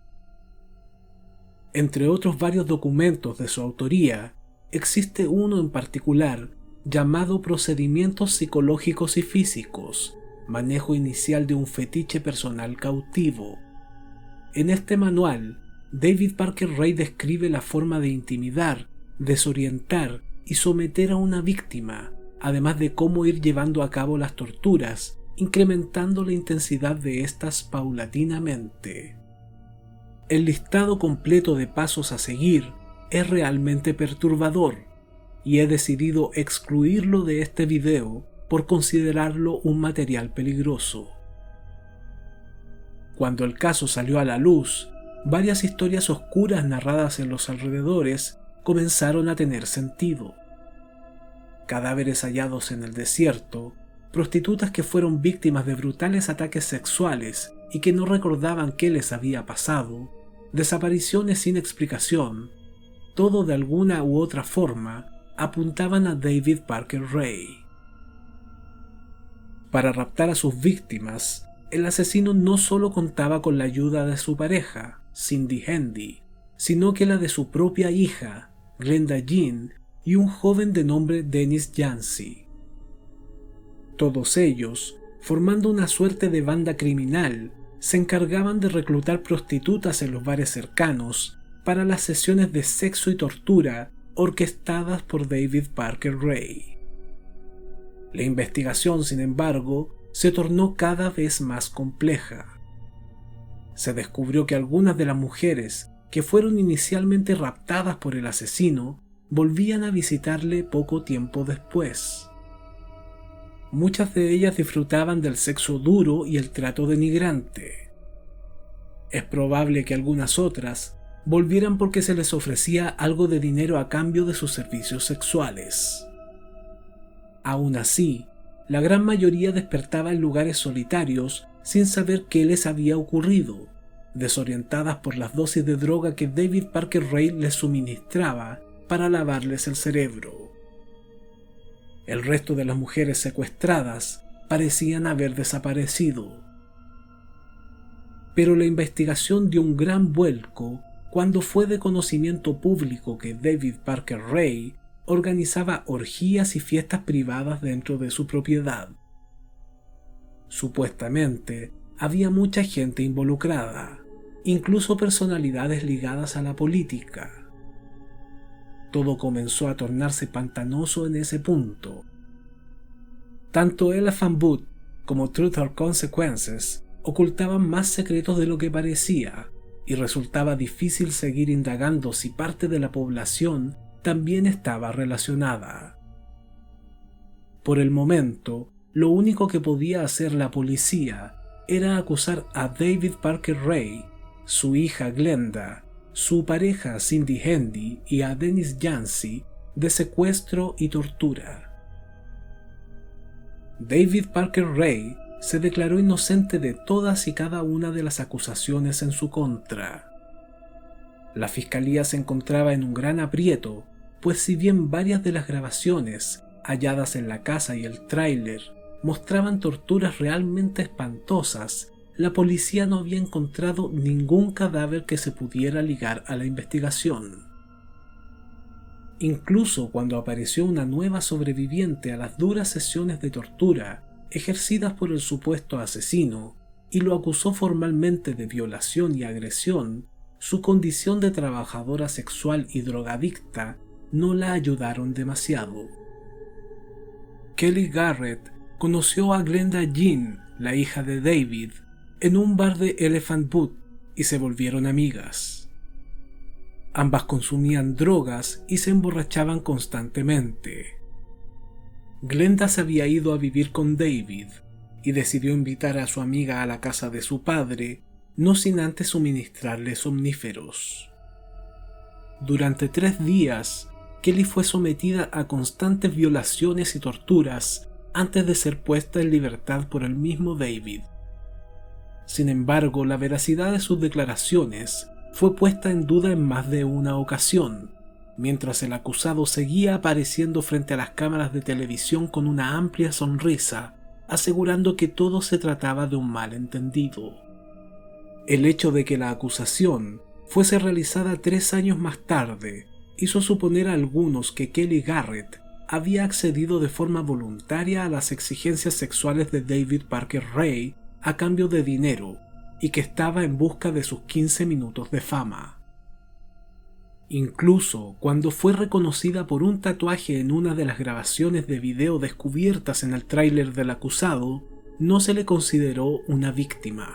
Entre otros varios documentos de su autoría, existe uno en particular llamado Procedimientos Psicológicos y Físicos, manejo inicial de un fetiche personal cautivo. En este manual, David Parker Ray describe la forma de intimidar, desorientar y someter a una víctima, además de cómo ir llevando a cabo las torturas, incrementando la intensidad de estas paulatinamente. El listado completo de pasos a seguir es realmente perturbador, y he decidido excluirlo de este video por considerarlo un material peligroso. Cuando el caso salió a la luz, varias historias oscuras narradas en los alrededores comenzaron a tener sentido. Cadáveres hallados en el desierto, prostitutas que fueron víctimas de brutales ataques sexuales y que no recordaban qué les había pasado, desapariciones sin explicación, todo de alguna u otra forma apuntaban a David Parker Ray. Para raptar a sus víctimas, el asesino no solo contaba con la ayuda de su pareja, Cindy Hendy, sino que la de su propia hija, Glenda Jean, y un joven de nombre Dennis Yancey. Todos ellos, formando una suerte de banda criminal, se encargaban de reclutar prostitutas en los bares cercanos para las sesiones de sexo y tortura orquestadas por David Parker Ray. La investigación, sin embargo, se tornó cada vez más compleja. Se descubrió que algunas de las mujeres que fueron inicialmente raptadas por el asesino volvían a visitarle poco tiempo después. Muchas de ellas disfrutaban del sexo duro y el trato denigrante. Es probable que algunas otras volvieran porque se les ofrecía algo de dinero a cambio de sus servicios sexuales. Aún así, la gran mayoría despertaba en lugares solitarios sin saber qué les había ocurrido, desorientadas por las dosis de droga que David Parker Ray les suministraba para lavarles el cerebro. El resto de las mujeres secuestradas parecían haber desaparecido. Pero la investigación dio un gran vuelco cuando fue de conocimiento público que David Parker Ray organizaba orgías y fiestas privadas dentro de su propiedad. Supuestamente, había mucha gente involucrada, incluso personalidades ligadas a la política. Todo comenzó a tornarse pantanoso en ese punto. Tanto Elephant Boot como Truth or Consequences ocultaban más secretos de lo que parecía, y resultaba difícil seguir indagando si parte de la población también estaba relacionada. Por el momento, lo único que podía hacer la policía era acusar a David Parker Ray, su hija Glenda, su pareja Cindy Hendy y a Dennis Yancey de secuestro y tortura. David Parker Ray se declaró inocente de todas y cada una de las acusaciones en su contra. La fiscalía se encontraba en un gran aprieto, pues si bien varias de las grabaciones halladas en la casa y el tráiler mostraban torturas realmente espantosas, la policía no había encontrado ningún cadáver que se pudiera ligar a la investigación. Incluso cuando apareció una nueva sobreviviente a las duras sesiones de tortura ejercidas por el supuesto asesino y lo acusó formalmente de violación y agresión, su condición de trabajadora sexual y drogadicta no la ayudaron demasiado. Kelly Garrett conoció a Glenda Jean, la hija de David, en un bar de Elephant Boot y se volvieron amigas. Ambas consumían drogas y se emborrachaban constantemente. Glenda se había ido a vivir con David y decidió invitar a su amiga a la casa de su padre, no sin antes suministrarle somníferos. Durante tres días, Kelly fue sometida a constantes violaciones y torturas antes de ser puesta en libertad por el mismo David. Sin embargo, la veracidad de sus declaraciones fue puesta en duda en más de una ocasión, mientras el acusado seguía apareciendo frente a las cámaras de televisión con una amplia sonrisa, asegurando que todo se trataba de un malentendido. El hecho de que la acusación fuese realizada tres años más tarde hizo suponer a algunos que Kelly Garrett había accedido de forma voluntaria a las exigencias sexuales de David Parker Ray a cambio de dinero y que estaba en busca de sus quince minutos de fama. Incluso cuando fue reconocida por un tatuaje en una de las grabaciones de video descubiertas en el tráiler del acusado, no se le consideró una víctima.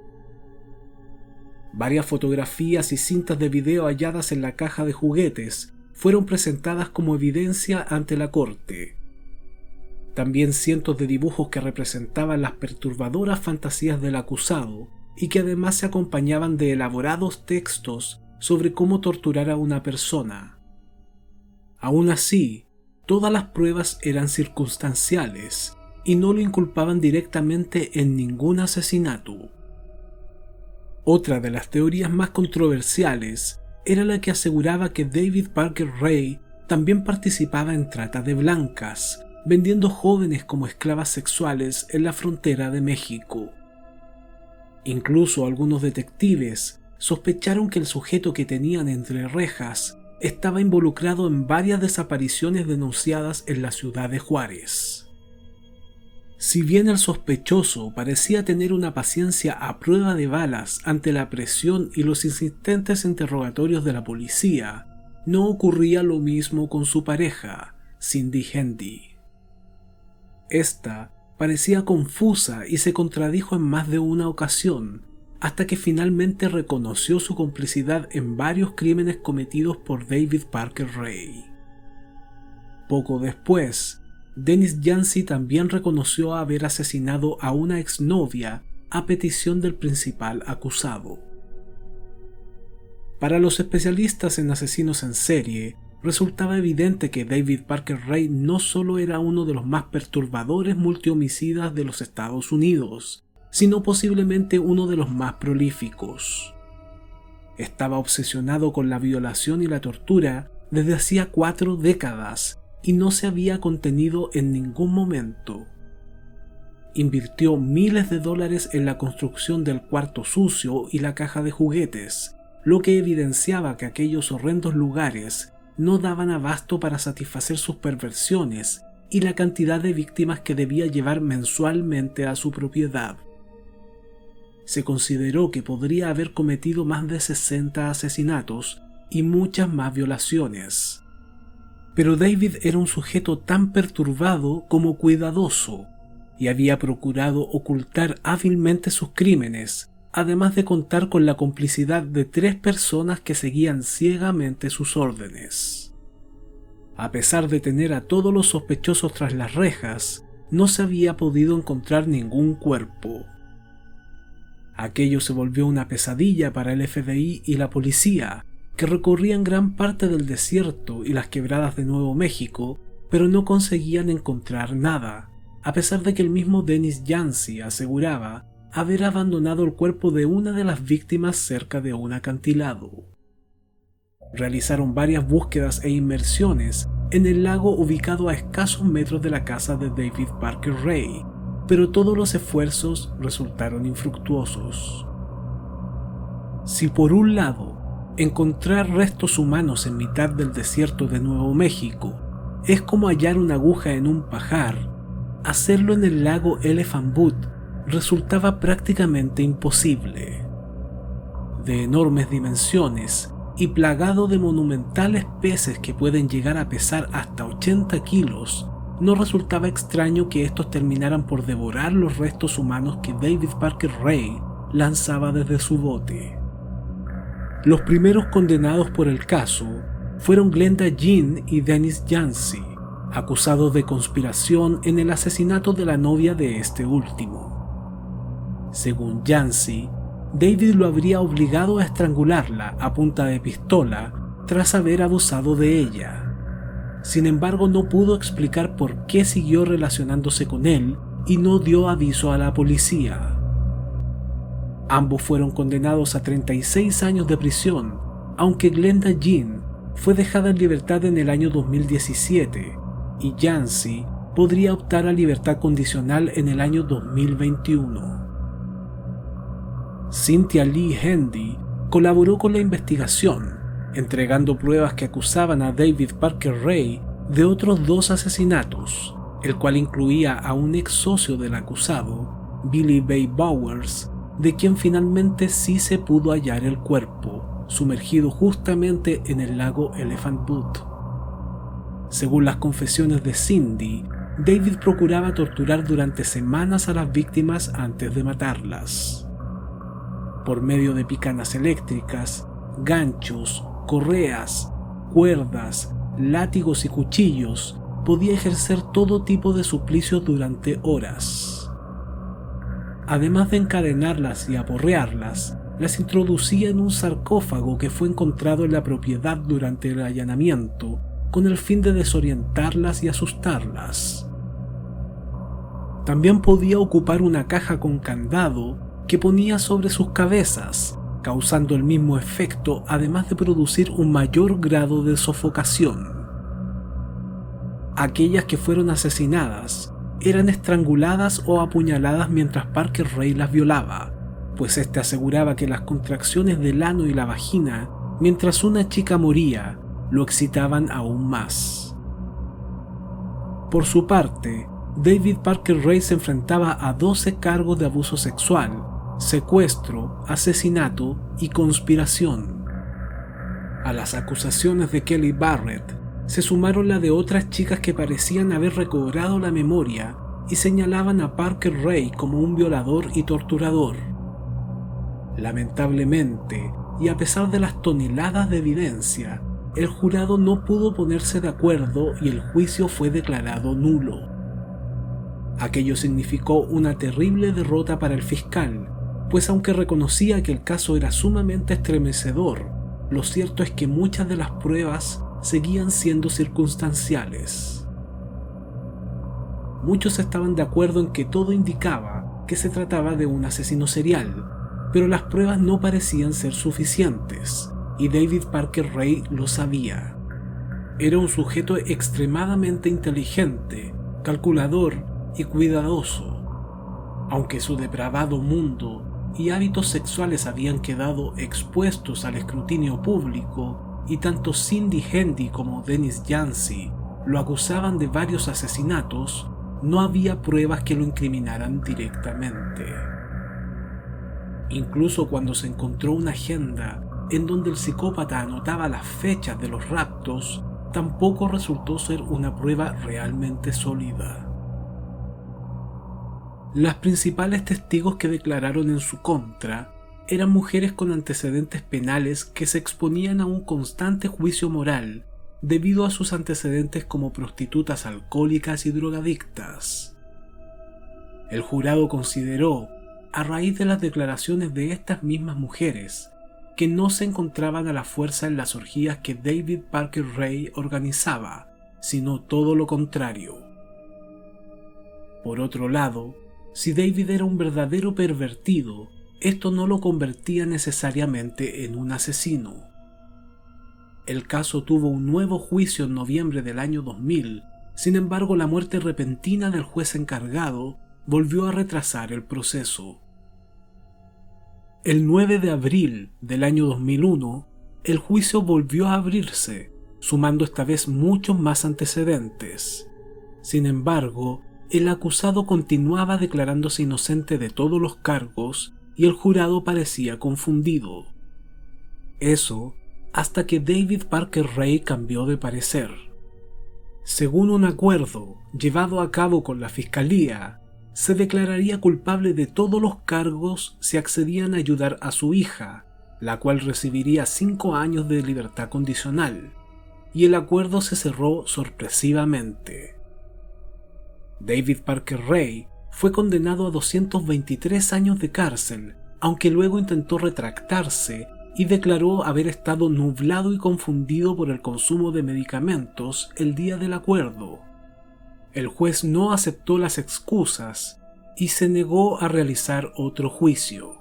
Varias fotografías y cintas de video halladas en la caja de juguetes fueron presentadas como evidencia ante la corte. También cientos de dibujos que representaban las perturbadoras fantasías del acusado y que además se acompañaban de elaborados textos sobre cómo torturar a una persona. Aún así, todas las pruebas eran circunstanciales y no lo inculpaban directamente en ningún asesinato. Otra de las teorías más controversiales era la que aseguraba que David Parker Ray también participaba en trata de blancas, vendiendo jóvenes como esclavas sexuales en la frontera de México. Incluso algunos detectives sospecharon que el sujeto que tenían entre rejas estaba involucrado en varias desapariciones denunciadas en la ciudad de Juárez. Si bien el sospechoso parecía tener una paciencia a prueba de balas ante la presión y los insistentes interrogatorios de la policía, no ocurría lo mismo con su pareja, Cindy Handy. Esta parecía confusa y se contradijo en más de una ocasión, hasta que finalmente reconoció su complicidad en varios crímenes cometidos por David Parker Ray. Poco después, Dennis Yancey también reconoció haber asesinado a una exnovia a petición del principal acusado. Para los especialistas en asesinos en serie, resultaba evidente que David Parker Ray no solo era uno de los más perturbadores multihomicidas de los Estados Unidos, sino posiblemente uno de los más prolíficos. Estaba obsesionado con la violación y la tortura desde hacía cuatro décadas y no se había contenido en ningún momento. Invirtió miles de dólares en la construcción del cuarto sucio y la caja de juguetes, lo que evidenciaba que aquellos horrendos lugares no daban abasto para satisfacer sus perversiones y la cantidad de víctimas que debía llevar mensualmente a su propiedad. Se consideró que podría haber cometido más de sesenta asesinatos y muchas más violaciones. Pero David era un sujeto tan perturbado como cuidadoso y había procurado ocultar hábilmente sus crímenes, además de contar con la complicidad de tres personas que seguían ciegamente sus órdenes. A pesar de tener a todos los sospechosos tras las rejas, no se había podido encontrar ningún cuerpo. Aquello se volvió una pesadilla para el F B I y la policía, que recorrían gran parte del desierto y las quebradas de Nuevo México, pero no conseguían encontrar nada, a pesar de que el mismo Dennis Yancey aseguraba haber abandonado el cuerpo de una de las víctimas cerca de un acantilado. Realizaron varias búsquedas e inmersiones en el lago ubicado a escasos metros de la casa de David Parker Ray, pero todos los esfuerzos resultaron infructuosos. Si por un lado, encontrar restos humanos en mitad del desierto de Nuevo México es como hallar una aguja en un pajar, hacerlo en el lago Elephant Butte resultaba prácticamente imposible. De enormes dimensiones y plagado de monumentales peces que pueden llegar a pesar hasta ochenta kilos, no resultaba extraño que estos terminaran por devorar los restos humanos que David Parker Ray lanzaba desde su bote. Los primeros condenados por el caso fueron Glenda Jean y Dennis Yancey, acusados de conspiración en el asesinato de la novia de este último. Según Yancey, David lo habría obligado a estrangularla a punta de pistola tras haber abusado de ella. Sin embargo, no pudo explicar por qué siguió relacionándose con él y no dio aviso a la policía. Ambos fueron condenados a treinta y seis años de prisión, aunque Glenda Jean fue dejada en libertad en el año dos mil diecisiete y Yancey podría optar a libertad condicional en el año dos mil veintiuno. Cynthia Lee Handy colaboró con la investigación, entregando pruebas que acusaban a David Parker Ray de otros dos asesinatos, el cual incluía a un ex socio del acusado, Billy Bay Bowers, de quien finalmente sí se pudo hallar el cuerpo, sumergido justamente en el lago Elephant Butte. Según las confesiones de Cindy, David procuraba torturar durante semanas a las víctimas antes de matarlas. Por medio de picanas eléctricas, ganchos, correas, cuerdas, látigos y cuchillos, podía ejercer todo tipo de suplicios durante horas. Además de encadenarlas y aporrearlas, las introducía en un sarcófago que fue encontrado en la propiedad durante el allanamiento, con el fin de desorientarlas y asustarlas. También podía ocupar una caja con candado que ponía sobre sus cabezas, causando el mismo efecto, además de producir un mayor grado de sofocación. Aquellas que fueron asesinadas eran estranguladas o apuñaladas mientras Parker Ray las violaba, pues este aseguraba que las contracciones del ano y la vagina mientras una chica moría lo excitaban aún más. Por su parte, David Parker Ray se enfrentaba a doce cargos de abuso sexual, secuestro, asesinato y conspiración. A las acusaciones de Kelly Barrett se sumaron la de otras chicas que parecían haber recobrado la memoria y señalaban a Parker Ray como un violador y torturador. Lamentablemente, y a pesar de las toneladas de evidencia, el jurado no pudo ponerse de acuerdo y el juicio fue declarado nulo. Aquello significó una terrible derrota para el fiscal, pues aunque reconocía que el caso era sumamente estremecedor, lo cierto es que muchas de las pruebas seguían siendo circunstanciales. Muchos estaban de acuerdo en que todo indicaba que se trataba de un asesino serial, pero las pruebas no parecían ser suficientes, y David Parker Ray lo sabía. Era un sujeto extremadamente inteligente, calculador y cuidadoso. Aunque su depravado mundo y hábitos sexuales habían quedado expuestos al escrutinio público, y tanto Cindy Hendy como Dennis Yancey lo acusaban de varios asesinatos, no había pruebas que lo incriminaran directamente. Incluso cuando se encontró una agenda en donde el psicópata anotaba las fechas de los raptos, tampoco resultó ser una prueba realmente sólida. Las principales testigos que declararon en su contra eran mujeres con antecedentes penales que se exponían a un constante juicio moral debido a sus antecedentes como prostitutas alcohólicas y drogadictas. El jurado consideró, a raíz de las declaraciones de estas mismas mujeres, que no se encontraban a la fuerza en las orgías que David Parker Ray organizaba, sino todo lo contrario. Por otro lado, si David era un verdadero pervertido, esto no lo convertía necesariamente en un asesino. El caso tuvo un nuevo juicio en noviembre del año dos mil, sin embargo la muerte repentina del juez encargado volvió a retrasar el proceso. El nueve de abril del año dos mil uno, el juicio volvió a abrirse, sumando esta vez muchos más antecedentes. Sin embargo, el acusado continuaba declarándose inocente de todos los cargos y el jurado parecía confundido. Eso hasta que David Parker Ray cambió de parecer. Según un acuerdo llevado a cabo con la fiscalía, se declararía culpable de todos los cargos si accedían a ayudar a su hija, la cual recibiría cinco años de libertad condicional, y el acuerdo se cerró sorpresivamente. David Parker Ray fue condenado a doscientos veintitrés años de cárcel, aunque luego intentó retractarse y declaró haber estado nublado y confundido por el consumo de medicamentos el día del acuerdo. El juez no aceptó las excusas y se negó a realizar otro juicio.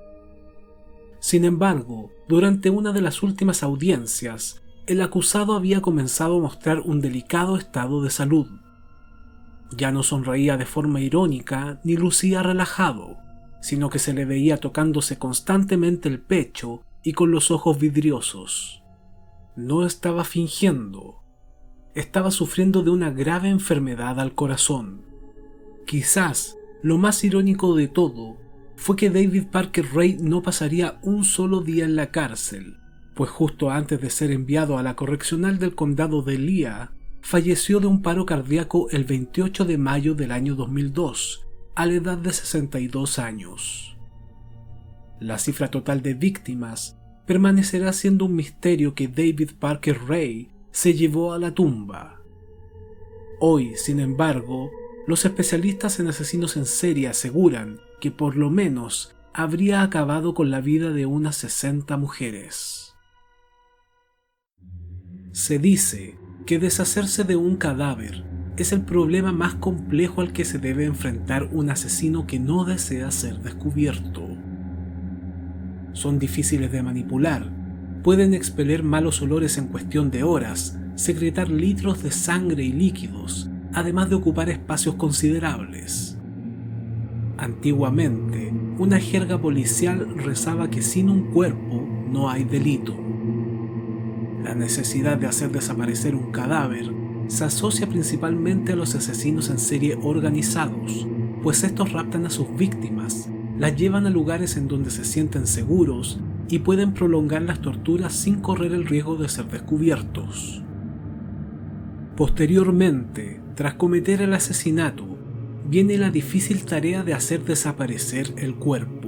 Sin embargo, durante una de las últimas audiencias, el acusado había comenzado a mostrar un delicado estado de salud. Ya no sonreía de forma irónica ni lucía relajado, sino que se le veía tocándose constantemente el pecho y con los ojos vidriosos. No estaba fingiendo. Estaba sufriendo de una grave enfermedad al corazón. Quizás lo más irónico de todo fue que David Parker Ray no pasaría un solo día en la cárcel, pues justo antes de ser enviado a la correccional del condado de Lea, falleció de un paro cardíaco el veintiocho de mayo del año dos mil dos, a la edad de sesenta y dos años. La cifra total de víctimas permanecerá siendo un misterio que David Parker Ray se llevó a la tumba. Hoy, sin embargo, los especialistas en asesinos en serie aseguran que por lo menos habría acabado con la vida de unas sesenta mujeres. Se dice que deshacerse de un cadáver es el problema más complejo al que se debe enfrentar un asesino que no desea ser descubierto. Son difíciles de manipular, pueden expeler malos olores en cuestión de horas, secretar litros de sangre y líquidos, además de ocupar espacios considerables. Antiguamente, una jerga policial rezaba que sin un cuerpo no hay delito. La necesidad de hacer desaparecer un cadáver se asocia principalmente a los asesinos en serie organizados, pues estos raptan a sus víctimas, las llevan a lugares en donde se sienten seguros y pueden prolongar las torturas sin correr el riesgo de ser descubiertos. Posteriormente, tras cometer el asesinato, viene la difícil tarea de hacer desaparecer el cuerpo.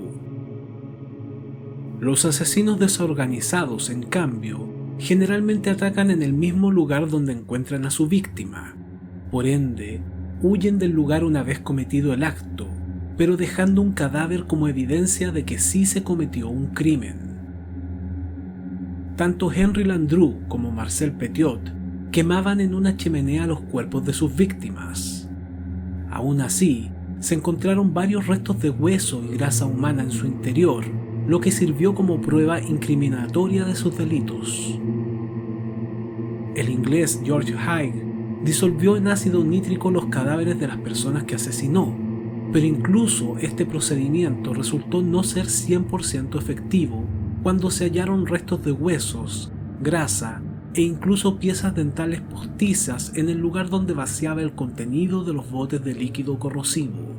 Los asesinos desorganizados, en cambio, generalmente atacan en el mismo lugar donde encuentran a su víctima. Por ende, huyen del lugar una vez cometido el acto, pero dejando un cadáver como evidencia de que sí se cometió un crimen. Tanto Henry Landru como Marcel Petiot quemaban en una chimenea los cuerpos de sus víctimas. Aún así, se encontraron varios restos de hueso y grasa humana en su interior, lo que sirvió como prueba incriminatoria de sus delitos. El inglés George Haigh disolvió en ácido nítrico los cadáveres de las personas que asesinó, pero incluso este procedimiento resultó no ser cien por ciento efectivo cuando se hallaron restos de huesos, grasa e incluso piezas dentales postizas en el lugar donde vaciaba el contenido de los botes de líquido corrosivo.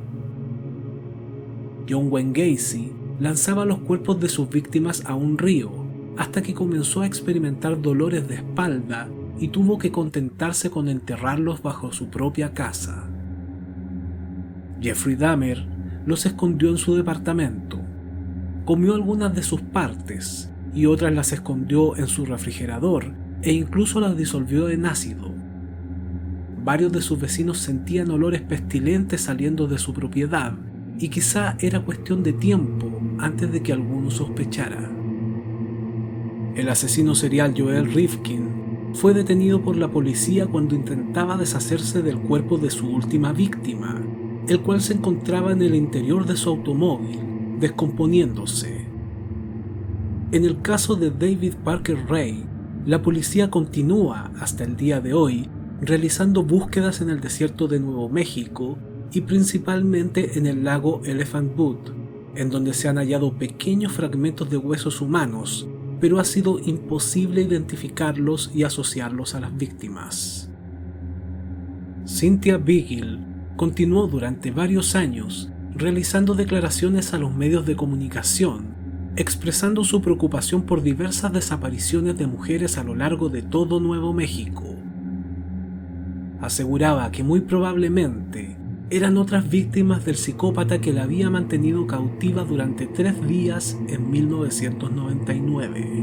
John Wayne Gacy lanzaba los cuerpos de sus víctimas a un río, hasta que comenzó a experimentar dolores de espalda y tuvo que contentarse con enterrarlos bajo su propia casa. Jeffrey Dahmer los escondió en su departamento, comió algunas de sus partes y otras las escondió en su refrigerador e incluso las disolvió en ácido. Varios de sus vecinos sentían olores pestilentes saliendo de su propiedad y quizá era cuestión de tiempo antes de que alguno sospechara. El asesino serial Joel Rifkin fue detenido por la policía cuando intentaba deshacerse del cuerpo de su última víctima, el cual se encontraba en el interior de su automóvil, descomponiéndose. En el caso de David Parker Ray, la policía continúa hasta el día de hoy realizando búsquedas en el desierto de Nuevo México y principalmente en el lago Elephant Butte, en donde se han hallado pequeños fragmentos de huesos humanos, pero ha sido imposible identificarlos y asociarlos a las víctimas. Cynthia Beagle continuó durante varios años realizando declaraciones a los medios de comunicación, expresando su preocupación por diversas desapariciones de mujeres a lo largo de todo Nuevo México. Aseguraba que muy probablemente eran otras víctimas del psicópata que la había mantenido cautiva durante tres días en mil novecientos noventa y nueve.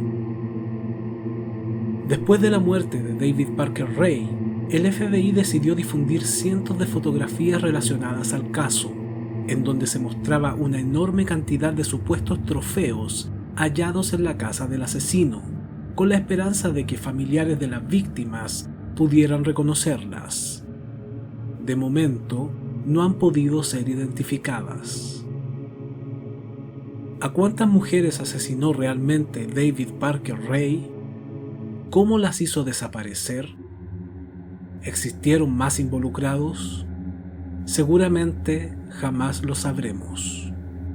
Después de la muerte de David Parker Ray, el F B I decidió difundir cientos de fotografías relacionadas al caso, en donde se mostraba una enorme cantidad de supuestos trofeos hallados en la casa del asesino, con la esperanza de que familiares de las víctimas pudieran reconocerlas. De momento, no han podido ser identificadas. ¿A cuántas mujeres asesinó realmente David Parker Ray? ¿Cómo las hizo desaparecer? ¿Existieron más involucrados? Seguramente jamás lo sabremos.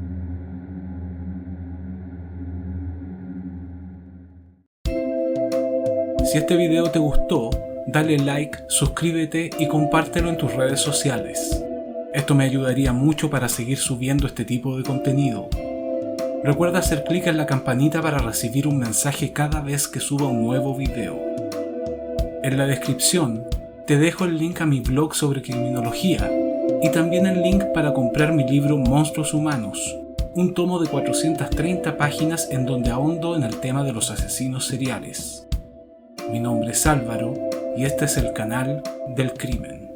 Si este video te gustó, dale like, suscríbete y compártelo en tus redes sociales. Esto me ayudaría mucho para seguir subiendo este tipo de contenido. Recuerda hacer clic en la campanita para recibir un mensaje cada vez que suba un nuevo video. En la descripción te dejo el link a mi blog sobre criminología y también el link para comprar mi libro Monstruos Humanos, un tomo de cuatrocientas treinta páginas en donde ahondo en el tema de los asesinos seriales. Mi nombre es Álvaro y este es el canal del crimen.